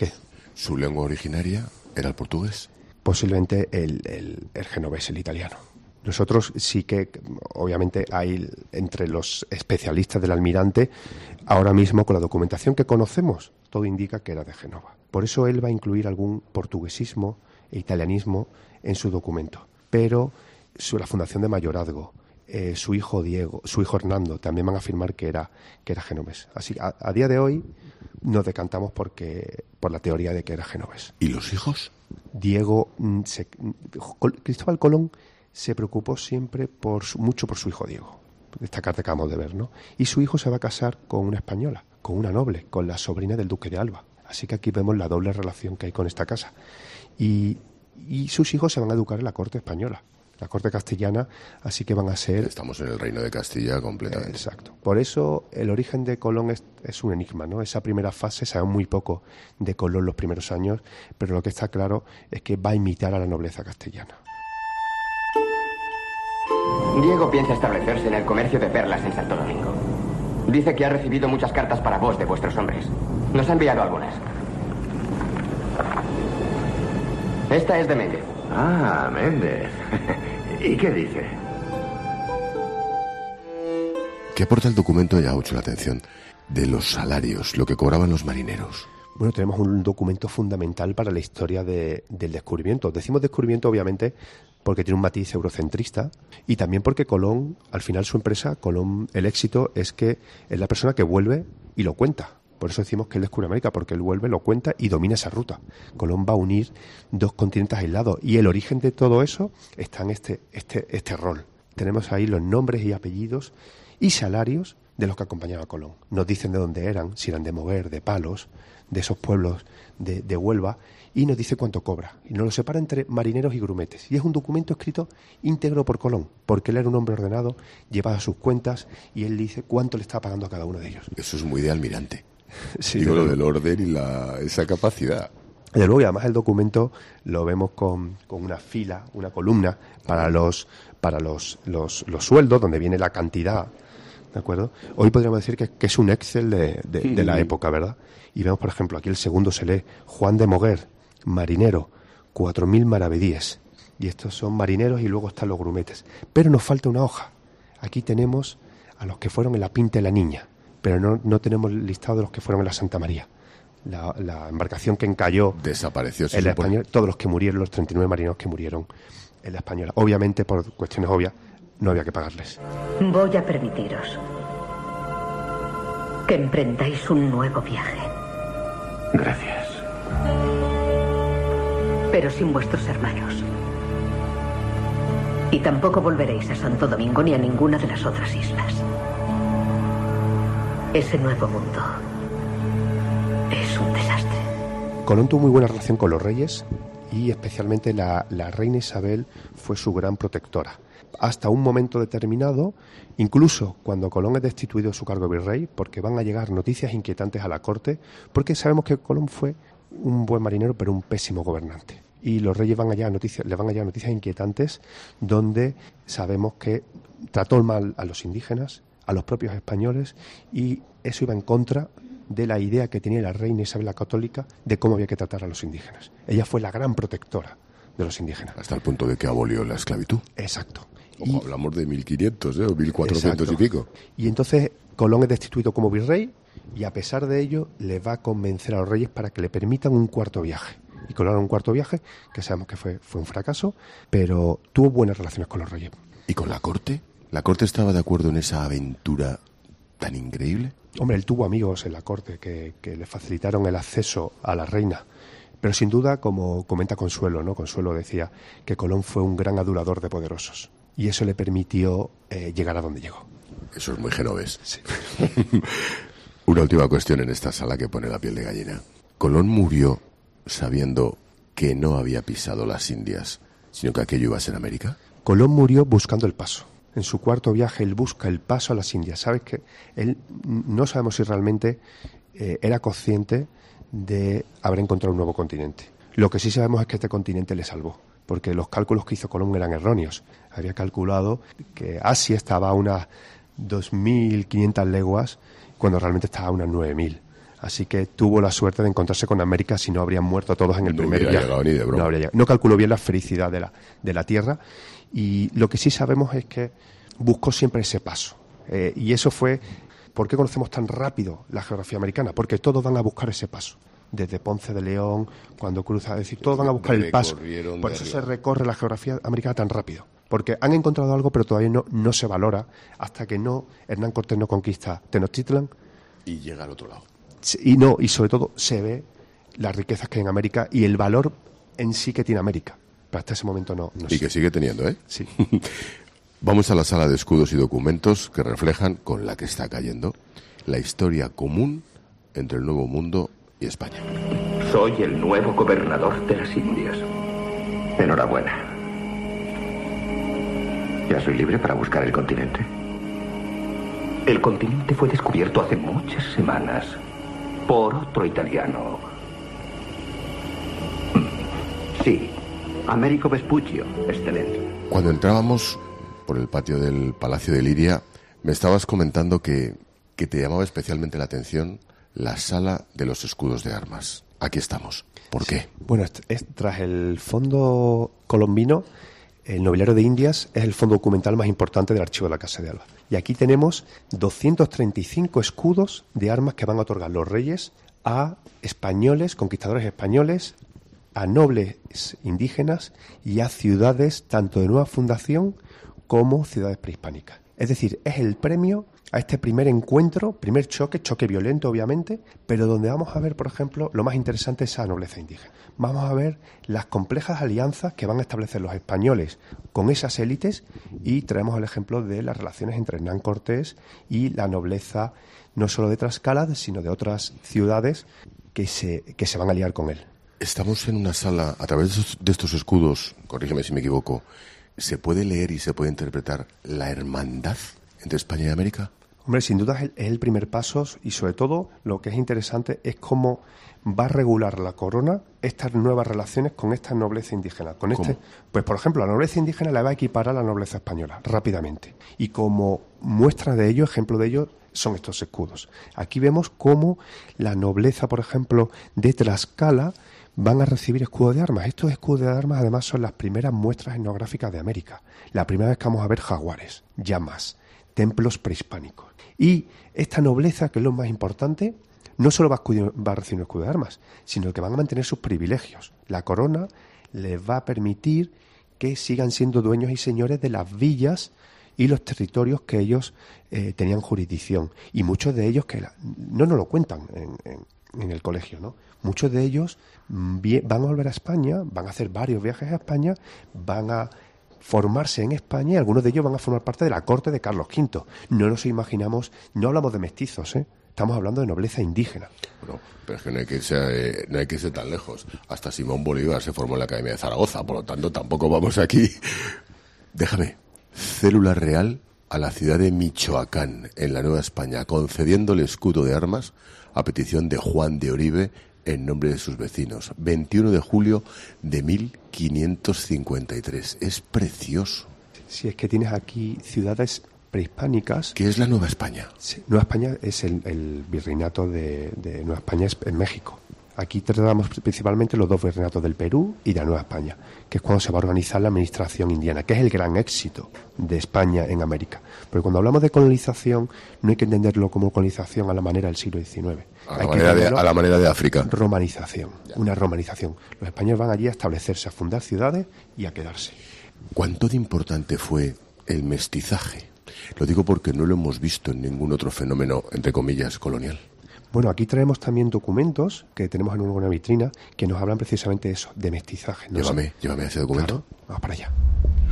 ¿Su lengua originaria era el portugués? Posiblemente el genovés, el italiano. Nosotros sí que, obviamente, hay entre los especialistas del almirante, ahora mismo con la documentación que conocemos, todo indica que era de Génova. Por eso él va a incluir algún portuguesismo e italianismo en su documento. Pero la fundación de mayorazgo, su hijo Diego, su hijo Hernando, también van a afirmar que era genovés. Así que a día de hoy nos decantamos por la teoría de que era genovés. ¿Y los hijos? Diego, Cristóbal Colón se preocupó siempre mucho por su hijo Diego. Esta carta que acabamos de ver, ¿no? Y su hijo se va a casar con una española, con una noble, con la sobrina del duque de Alba. Así que aquí vemos la doble relación que hay con esta casa. Y sus hijos se van a educar en la corte española, la corte castellana, así que van a ser... Estamos en el reino de Castilla completamente. Exacto. Por eso el origen de Colón es un enigma, ¿no? Esa primera fase, sabemos muy poco de Colón los primeros años, pero lo que está claro es que va a imitar a la nobleza castellana. Diego piensa establecerse en el comercio de perlas en Santo Domingo. Dice que ha recibido muchas cartas para vos de vuestros hombres. Nos ha enviado algunas. Esta es de Méndez. Ah, Méndez. ¿Y qué dice? ¿Qué aporta el documento? Ya mucho la atención de los salarios, lo que cobraban los marineros. Bueno, tenemos un documento fundamental para la historia del descubrimiento. Decimos descubrimiento, obviamente, porque tiene un matiz eurocentrista y también porque Colón, al final su empresa, Colón, el éxito es que es la persona que vuelve y lo cuenta. Por eso decimos que él descubre América, porque él vuelve, lo cuenta y domina esa ruta. Colón va a unir dos continentes aislados y el origen de todo eso está en este rol. Tenemos ahí los nombres y apellidos y salarios de los que acompañaba a Colón. Nos dicen de dónde eran, si eran de Moguer, de Palos, de esos pueblos de Huelva, y nos dice cuánto cobra. Y nos lo separa entre marineros y grumetes. Y es un documento escrito íntegro por Colón, porque él era un hombre ordenado, llevaba sus cuentas y él dice cuánto le está pagando a cada uno de ellos. Eso es muy de almirante. Sí, digo lo del orden y esa capacidad. De nuevo, y además el documento lo vemos con una fila, una columna para los sueldos, donde viene la cantidad, ¿de acuerdo? Hoy podríamos decir que es un Excel de la época, ¿verdad? Y vemos, por ejemplo, aquí el segundo se lee Juan de Moguer, marinero, 4.000 maravedíes. Y estos son marineros y luego están los grumetes. Pero nos falta una hoja. Aquí tenemos a los que fueron en la Pinta de la Niña, pero no tenemos el listado de los que fueron en la Santa María. La embarcación que encalló desapareció en la Española, todos los que murieron, los 39 marineros que murieron en la Española. Obviamente, por cuestiones obvias, no había que pagarles. Voy a permitiros que emprendáis un nuevo viaje. Gracias. Pero sin vuestros hermanos. Y tampoco volveréis a Santo Domingo ni a ninguna de las otras islas. Ese nuevo mundo es un desastre. Colón tuvo muy buena relación con los reyes y especialmente la reina Isabel fue su gran protectora. Hasta un momento determinado, incluso cuando Colón es destituido de su cargo de virrey, porque van a llegar noticias inquietantes a la corte, porque sabemos que Colón fue un buen marinero pero un pésimo gobernante. Y los reyes le van a llegar noticias inquietantes donde sabemos que trató mal a los indígenas, a los propios españoles, y eso iba en contra de la idea que tenía la reina Isabel la Católica de cómo había que tratar a los indígenas. Ella fue la gran protectora de los indígenas. Hasta el punto de que abolió la esclavitud. Exacto. Ojo, hablamos de 1500, o 1400 y pico. Y entonces Colón es destituido como virrey y a pesar de ello le va a convencer a los reyes para que le permitan un cuarto viaje. Y Colón un cuarto viaje, que sabemos que fue un fracaso, pero tuvo buenas relaciones con los reyes. ¿Y con la corte? ¿La corte estaba de acuerdo en esa aventura tan increíble? Hombre, él tuvo amigos en la corte que le facilitaron el acceso a la reina. Pero sin duda, como comenta Consuelo, ¿no? Consuelo decía que Colón fue un gran adulador de poderosos. Y eso le permitió llegar a donde llegó. Eso es muy genovés. Sí. Una última cuestión en esta sala que pone la piel de gallina. Colón murió sabiendo que no había pisado las Indias, sino que aquello iba a ser América. Colón murió buscando el paso. En su cuarto viaje él busca el paso a las Indias. ¿Sabes qué? Él no sabemos si realmente era consciente de haber encontrado un nuevo continente. Lo que sí sabemos es que este continente le salvó, porque los cálculos que hizo Colón eran erróneos. Había calculado que Asia estaba a unas 2.500 leguas, cuando realmente estaba a unas 9.000. Así que tuvo la suerte de encontrarse con América, si no habrían muerto todos en el primer viaje. Ni de broma. No calculó bien la felicidad de la Tierra. Y lo que sí sabemos es que buscó siempre ese paso. Y eso fue... ¿Por qué conocemos tan rápido la geografía americana? Porque todos van a buscar ese paso. Desde Ponce de León, cuando cruza... Es decir, todos van a buscar el paso. Por eso se recorre la geografía americana tan rápido. Porque han encontrado algo, pero todavía no se valora hasta que Hernán Cortés no conquista Tenochtitlan. Y llega al otro lado. Y sobre todo se ve las riquezas que hay en América y el valor en sí que tiene América. Pero hasta ese momento no y que sigue teniendo, ¿eh? Sí. Vamos a la sala de escudos y documentos que reflejan, con la que está cayendo, la historia común entre el Nuevo Mundo y España. Soy el nuevo gobernador de las Indias. Enhorabuena. Ya soy libre para buscar el continente. El continente fue descubierto hace muchas semanas por otro italiano. Sí, Américo Vespuccio, excelente. Cuando entrábamos por el patio del Palacio de Liria, me estabas comentando que te llamaba especialmente la atención la sala de los escudos de armas. Aquí estamos. ¿Por qué? Bueno, tras el fondo colombino, el nobiliario de Indias es el fondo documental más importante del archivo de la Casa de Alba. Y aquí tenemos 235 escudos de armas que van a otorgar los reyes a españoles, conquistadores españoles, a nobles indígenas y a ciudades tanto de nueva fundación como ciudades prehispánicas. Es decir, es el premio a este primer encuentro, primer choque violento obviamente, pero donde vamos a ver, por ejemplo, lo más interesante es esa nobleza indígena. Vamos a ver las complejas alianzas que van a establecer los españoles con esas élites y traemos el ejemplo de las relaciones entre Hernán Cortés y la nobleza no solo de Tlaxcala, sino de otras ciudades que se van a aliar con él. Estamos en una sala, a través de estos escudos, corrígeme si me equivoco, ¿se puede leer y se puede interpretar la hermandad entre España y América? Hombre, sin duda es el primer paso y sobre todo lo que es interesante es cómo va a regular la corona estas nuevas relaciones con esta nobleza indígena. Pues por ejemplo, la nobleza indígena la va a equiparar a la nobleza española rápidamente. Y como muestra de ello, ejemplo de ello, son estos escudos. Aquí vemos cómo la nobleza, por ejemplo, de Tlaxcala van a recibir escudos de armas. Estos escudos de armas además son las primeras muestras etnográficas de América. La primera vez que vamos a ver jaguares, llamas, templos prehispánicos. Y esta nobleza, que es lo más importante, no solo va a recibir un escudo de armas, sino que van a mantener sus privilegios. La corona les va a permitir que sigan siendo dueños y señores de las villas y los territorios que ellos tenían jurisdicción. Y muchos de ellos que no nos lo cuentan en el colegio, ¿no? Muchos de ellos van a volver a España, van a hacer varios viajes a España, van a formarse en España y algunos de ellos van a formar parte de la corte de Carlos V. No nos imaginamos, no hablamos de mestizos, estamos hablando de nobleza indígena. Bueno, pero es que no hay que irse tan lejos. Hasta Simón Bolívar se formó en la Academia de Zaragoza, por lo tanto tampoco vamos aquí. Déjame. Célula real a la ciudad de Michoacán, en la Nueva España, concediendo el escudo de armas a petición de Juan de Oribe en nombre de sus vecinos. 21 de julio de 1553. Es precioso. Sí, es que tienes aquí ciudades prehispánicas. ¿Qué es la Nueva España? Sí, Nueva España es el virreinato de Nueva España en México. Aquí tratamos principalmente los dos virreinatos del Perú y de la Nueva España, que es cuando se va a organizar la administración indiana, que es el gran éxito de España en América. Pero cuando hablamos de colonización, no hay que entenderlo como colonización a la manera del siglo XIX. A la manera de África. Romanización, una romanización. Los españoles van allí a establecerse, a fundar ciudades y a quedarse. ¿Cuánto de importante fue el mestizaje? Lo digo porque no lo hemos visto en ningún otro fenómeno, entre comillas, colonial. Bueno, aquí traemos también documentos que tenemos en una vitrina que nos hablan precisamente de eso, de mestizaje. Llévame a ese documento. Claro, vamos para allá.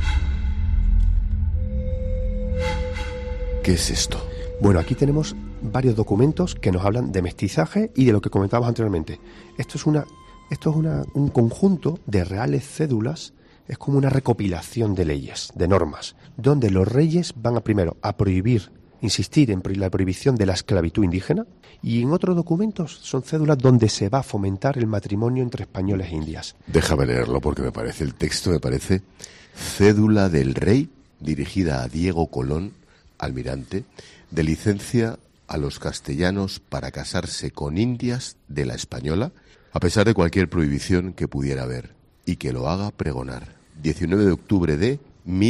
¿Qué es esto? Bueno, aquí tenemos varios documentos que nos hablan de mestizaje y de lo que comentábamos anteriormente. Esto es un conjunto de reales cédulas, es como una recopilación de leyes, de normas, donde los reyes van a primero a insistir en la prohibición de la esclavitud indígena, y en otros documentos son cédulas donde se va a fomentar el matrimonio entre españoles e indias. Déjame leerlo porque el texto me parece cédula del rey dirigida a Diego Colón, almirante, de licencia a los castellanos para casarse con indias de la española, a pesar de cualquier prohibición que pudiera haber, y que lo haga pregonar. 19 de octubre de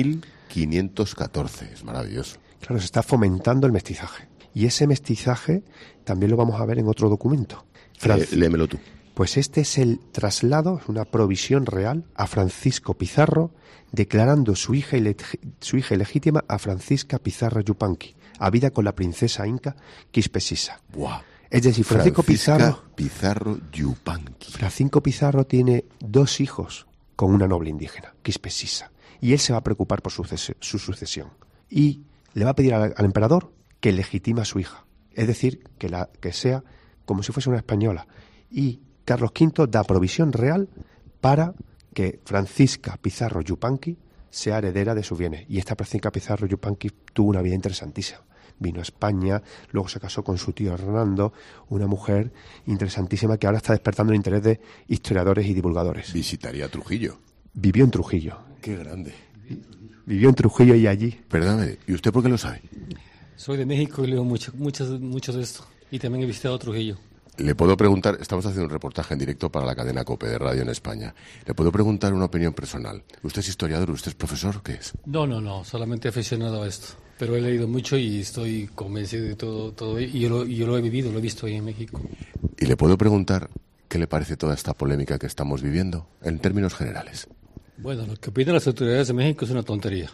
1514. Es maravilloso. Claro, se está fomentando el mestizaje. Y ese mestizaje también lo vamos a ver en otro documento. Léemelo tú. Pues este es el traslado, es una provisión real a Francisco Pizarro, declarando su hija ilegítima a Francisca Pizarro Yupanqui, habida con la princesa inca Quispesisa. ¡Buah! Es decir, Francisco Pizarro Yupanqui. Francisco Pizarro tiene 2 hijos con una noble indígena, Quispesisa, y él se va a preocupar por su sucesión. Y le va a pedir al emperador que legitima a su hija, es decir, que sea como si fuese una española. Y Carlos V da provisión real para que Francisca Pizarro Yupanqui sea heredera de sus bienes. Y esta Francisca Pizarro Yupanqui tuvo una vida interesantísima. Vino a España, luego se casó con su tío Hernando, una mujer interesantísima que ahora está despertando el interés de historiadores y divulgadores. Visitaría Trujillo. Vivió en Trujillo. ¡Qué grande! Vivió en Trujillo y allí. Perdóname, ¿y usted por qué lo sabe? Soy de México y leo mucho de esto. Y también he visitado Trujillo. Le puedo preguntar, estamos haciendo un reportaje en directo para la cadena COPE de radio en España. Le puedo preguntar una opinión personal. ¿Usted es historiador? ¿Usted es profesor? ¿Qué es? No, solamente aficionado a esto. Pero he leído mucho y estoy convencido de todo y yo lo he vivido, lo he visto ahí en México. Y le puedo preguntar qué le parece toda esta polémica que estamos viviendo, en términos generales. Bueno, lo que opinan las autoridades de México es una tontería.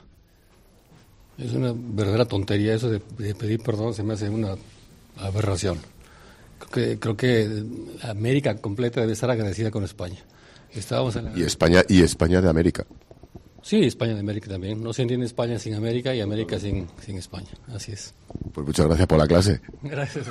Es una verdadera tontería eso de pedir perdón, se me hace una aberración. Creo que América completa debe estar agradecida con España. Y España de América. Sí, España de América también. No se entiende España sin América y América sin España. Así es. Pues muchas gracias por la clase. Gracias.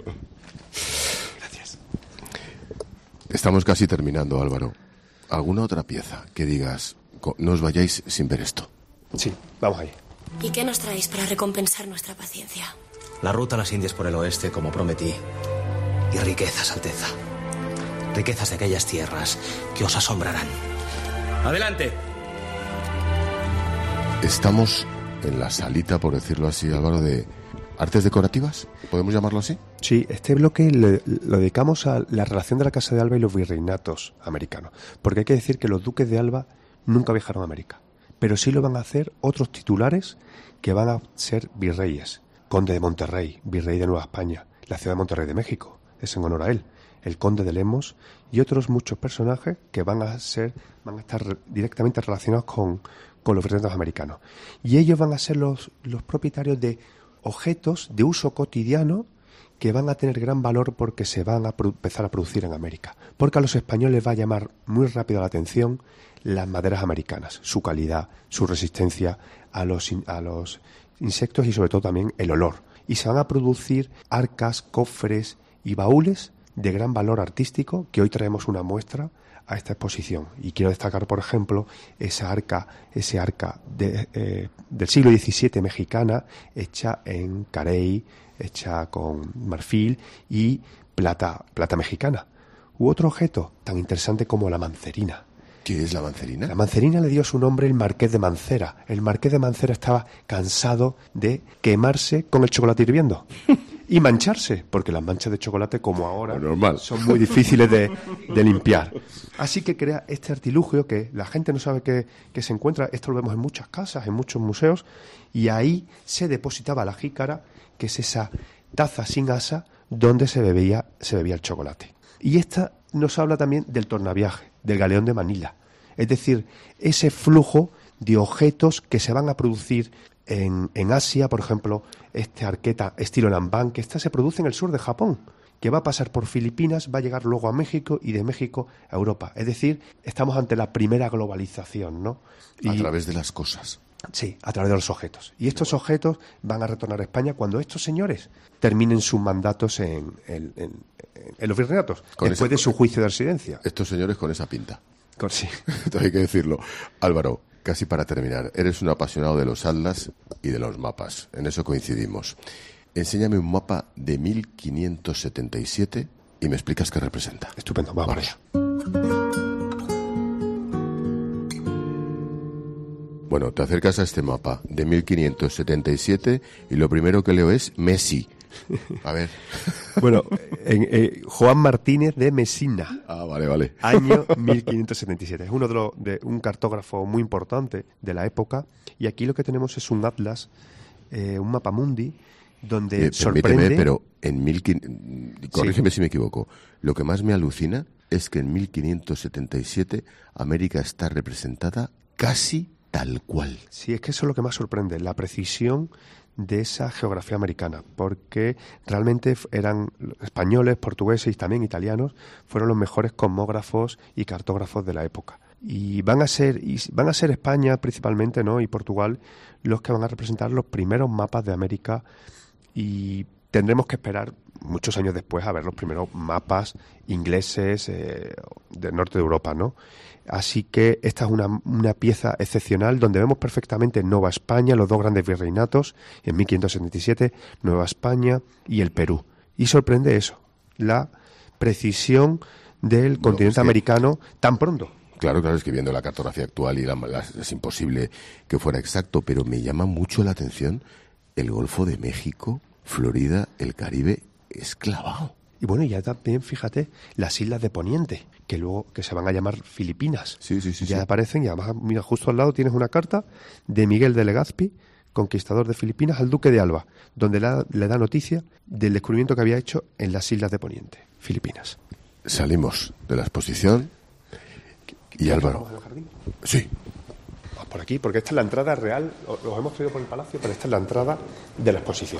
Gracias. Estamos casi terminando, Álvaro. ¿Alguna otra pieza que digas, no os vayáis sin ver esto? Sí, vamos ahí. ¿Y qué nos traéis para recompensar nuestra paciencia? La ruta a las Indias por el oeste, como prometí. Y riquezas, Alteza. Riquezas de aquellas tierras que os asombrarán. ¡Adelante! Estamos en la salita, por decirlo así, Álvaro, de artes decorativas, ¿podemos llamarlo así? Sí, este bloque lo dedicamos a la relación de la Casa de Alba y los virreinatos americanos, porque hay que decir que los duques de Alba nunca viajaron a América, pero sí lo van a hacer otros titulares que van a ser virreyes. Conde de Monterrey, virrey de Nueva España, la ciudad de Monterrey de México, es en honor a él, el conde de Lemos y otros muchos personajes que van a estar directamente relacionados con los virreinatos americanos. Y ellos van a ser los propietarios de objetos de uso cotidiano que van a tener gran valor porque se van a empezar a producir en América. Porque a los españoles va a llamar muy rápido la atención las maderas americanas, su calidad, su resistencia a los insectos y sobre todo también el olor. Y se van a producir arcas, cofres y baúles de gran valor artístico que hoy traemos una muestra a esta exposición. Y quiero destacar, por ejemplo, ese arca del siglo XVII mexicana, hecha en carey, hecha con marfil y plata mexicana. U otro objeto tan interesante como la mancerina. ¿Qué es la mancerina? La mancerina le dio su nombre el Marqués de Mancera. El Marqués de Mancera estaba cansado de quemarse con el chocolate hirviendo. Y mancharse, porque las manchas de chocolate, como ahora, son muy difíciles de limpiar. Así que crea este artilugio que la gente no sabe que se encuentra. Esto lo vemos en muchas casas, en muchos museos, y ahí se depositaba la jícara, que es esa taza sin asa donde se bebía el chocolate. Y esta nos habla también del tornaviaje, del galeón de Manila. Es decir, ese flujo de objetos que se van a producir en Asia, por ejemplo, este arqueta estilo Nanban, que se produce en el sur de Japón, que va a pasar por Filipinas, va a llegar luego a México y de México a Europa. Es decir, estamos ante la primera globalización, ¿no? A través de las cosas. Sí, a través de los objetos. Y estos objetos van a retornar a España cuando estos señores terminen sus mandatos en los virreinatos, después de su juicio de residencia. Estos señores con esa pinta. Sí. Hay que decirlo. Álvaro, casi para terminar, eres un apasionado de los atlas y de los mapas. En eso coincidimos. Enséñame un mapa de 1577 y me explicas qué representa. Estupendo, vamos para allá. Bueno, te acercas a este mapa de 1577 y lo primero que leo es Messi. A ver. Bueno, Juan Martínez de Mesina. Ah, vale. Año 1577. Es uno de un cartógrafo muy importante de la época. Y aquí lo que tenemos es un atlas, un mapamundi, donde sorprende... pero corrígeme si me equivoco. Lo que más me alucina es que en 1577 América está representada casi tal cual. Sí, es que eso es lo que más sorprende, la precisión de esa geografía americana, porque realmente eran españoles, portugueses y también italianos, fueron los mejores cosmógrafos y cartógrafos de la época. Y van a ser España principalmente, ¿no?, y Portugal los que van a representar los primeros mapas de América, y tendremos que esperar muchos años después a ver los primeros mapas ingleses del norte de Europa, ¿no? Así que esta es una pieza excepcional donde vemos perfectamente Nueva España, los dos grandes virreinatos, en 1577, Nueva España y el Perú. Y sorprende eso, la precisión del continente americano tan pronto. Claro, es que viendo la cartografía actual es imposible que fuera exacto, pero me llama mucho la atención el Golfo de México, Florida, el Caribe, es clavado. Y bueno, ya también, fíjate, las islas de Poniente, que se van a llamar Filipinas. Sí. Ya aparecen, y además, mira, justo al lado tienes una carta de Miguel de Legazpi, conquistador de Filipinas, al duque de Alba, donde le da noticia del descubrimiento que había hecho en las islas de Poniente, Filipinas. Salimos de la exposición y Álvaro. ¿Vamos al jardín? Sí. Vamos por aquí, porque esta es la entrada real, los hemos traído por el palacio, pero esta es la entrada de la exposición.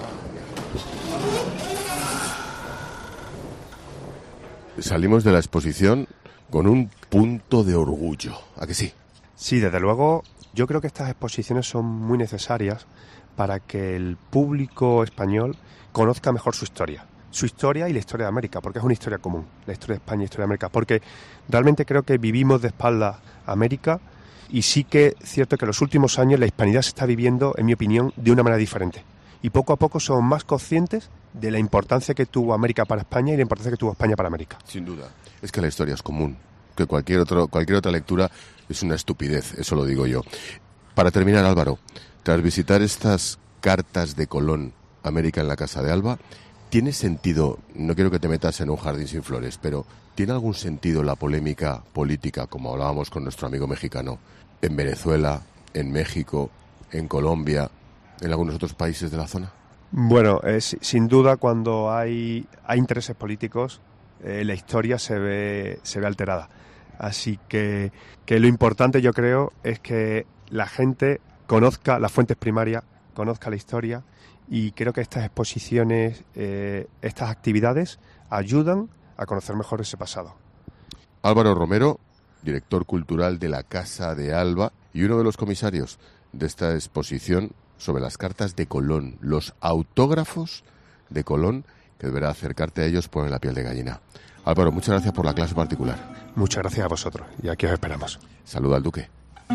Salimos de la exposición con un punto de orgullo, ¿a que sí? Sí, desde luego, yo creo que estas exposiciones son muy necesarias para que el público español conozca mejor su historia y la historia de América, porque es una historia común, la historia de España y la historia de América, porque realmente creo que vivimos de espaldas a América, y sí que es cierto que en los últimos años la hispanidad se está viviendo, en mi opinión, de una manera diferente. y poco a poco somos más conscientes de la importancia que tuvo América para España y la importancia que tuvo España para América. Sin duda. Es que la historia es común, que cualquier otra lectura es una estupidez, eso lo digo yo. Para terminar, Álvaro, tras visitar estas cartas de Colón, América en la Casa de Alba, ¿tiene sentido, no quiero que te metas en un jardín sin flores, pero ¿tiene algún sentido la polémica política, como hablábamos con nuestro amigo mexicano, en Venezuela, en México, en Colombia, en algunos otros países de la zona? Bueno, sin duda cuando hay intereses políticos, la historia se ve alterada. Así que lo importante, yo creo, es que la gente conozca las fuentes primarias, conozca la historia, y creo que estas exposiciones, estas actividades ayudan a conocer mejor ese pasado. Álvaro Romero, director cultural de la Casa de Alba y uno de los comisarios de esta exposición sobre las cartas de Colón, los autógrafos de Colón, que deberá acercarte a ellos, ponen la piel de gallina. Álvaro, muchas gracias por la clase particular. Muchas gracias a vosotros y aquí os esperamos. Saluda al Duque.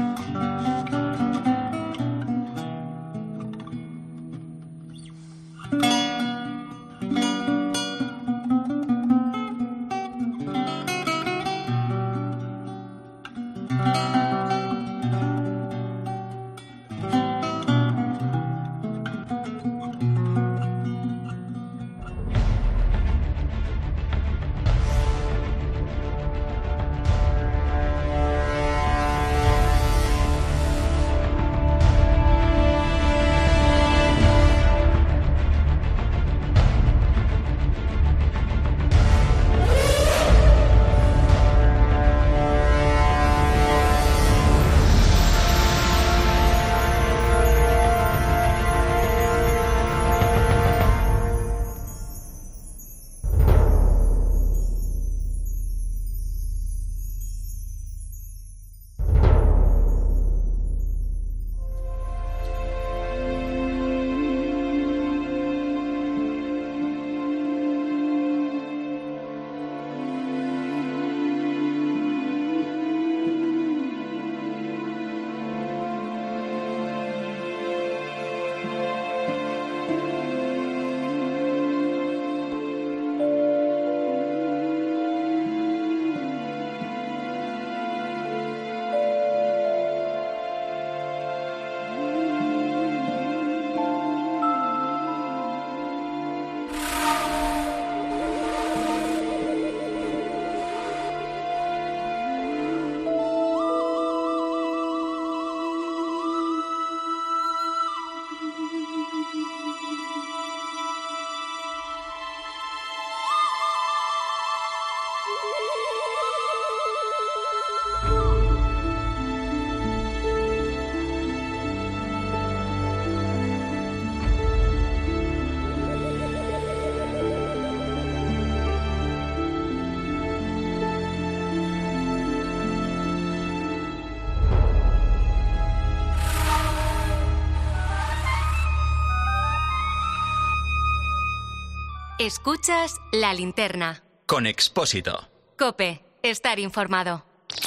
Escuchas La Linterna. Con Expósito. COPE. Estar informado.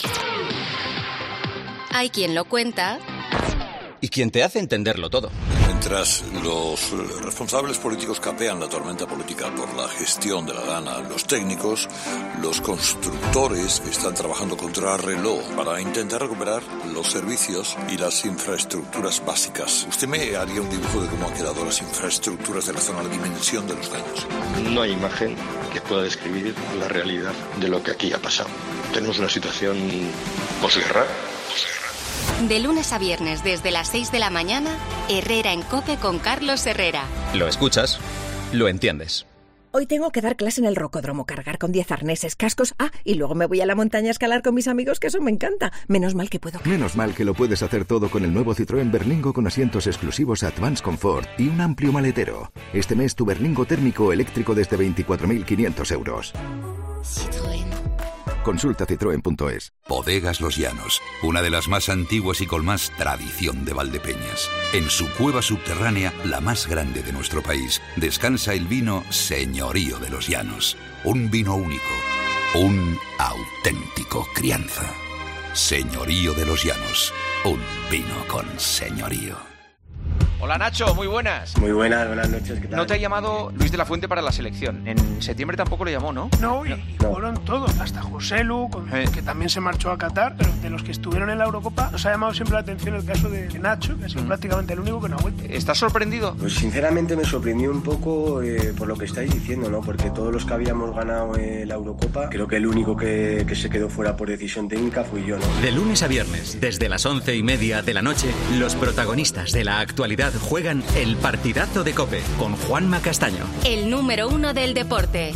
Hay quien lo cuenta. Y quien te hace entenderlo todo. Mientras los responsables políticos capean la tormenta política por la gestión de la lana, los técnicos, los constructores que están trabajando contra reloj para intentar recuperar los servicios y las infraestructuras básicas. ¿Usted me haría un dibujo de cómo han quedado las infraestructuras de la zona, la dimensión de los daños? No hay imagen que pueda describir la realidad de lo que aquí ha pasado. Tenemos una situación posguerra. De lunes a viernes desde las 6 de la mañana, Herrera en COPE con Carlos Herrera. Lo escuchas, lo entiendes. Hoy tengo que dar clase en el rocódromo, cargar con 10 arneses, cascos, y luego me voy a la montaña a escalar con mis amigos, que eso me encanta. Menos mal que puedo. Menos mal que lo puedes hacer todo con el nuevo Citroën Berlingo con asientos exclusivos Advance Comfort y un amplio maletero. Este mes tu Berlingo térmico eléctrico desde 24.500 euros. Citroën. Consulta citroen.es. Bodegas Los Llanos, una de las más antiguas y con más tradición de Valdepeñas. En su cueva subterránea, la más grande de nuestro país, descansa el vino Señorío de los Llanos. Un vino único, un auténtico crianza. Señorío de los Llanos, un vino con señorío. Hola Nacho, muy buenas. Muy buenas noches, ¿qué tal? No te ha llamado Luis de la Fuente para la selección. En septiembre tampoco le llamó, ¿no? No, y fueron todos, hasta José Lu, que también se marchó a Qatar, pero de los que estuvieron en la Eurocopa nos ha llamado siempre la atención el caso de Nacho, que ha sido prácticamente el único que no ha vuelto. ¿Estás sorprendido? Pues sinceramente me sorprendió un poco por lo que estáis diciendo, ¿no? Porque todos los que habíamos ganado la Eurocopa, creo que el único que se quedó fuera por decisión técnica fui yo, ¿no? De lunes a viernes, desde las 11:30 de la noche, los protagonistas de la actualidad juegan el partidazo de COPE con Juanma Castaño. El número 1 del deporte.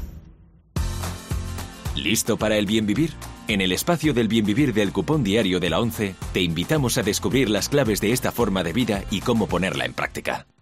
¿Listo para el bien vivir? En el espacio del bien vivir del cupón diario de la 11, te invitamos a descubrir las claves de esta forma de vida y cómo ponerla en práctica.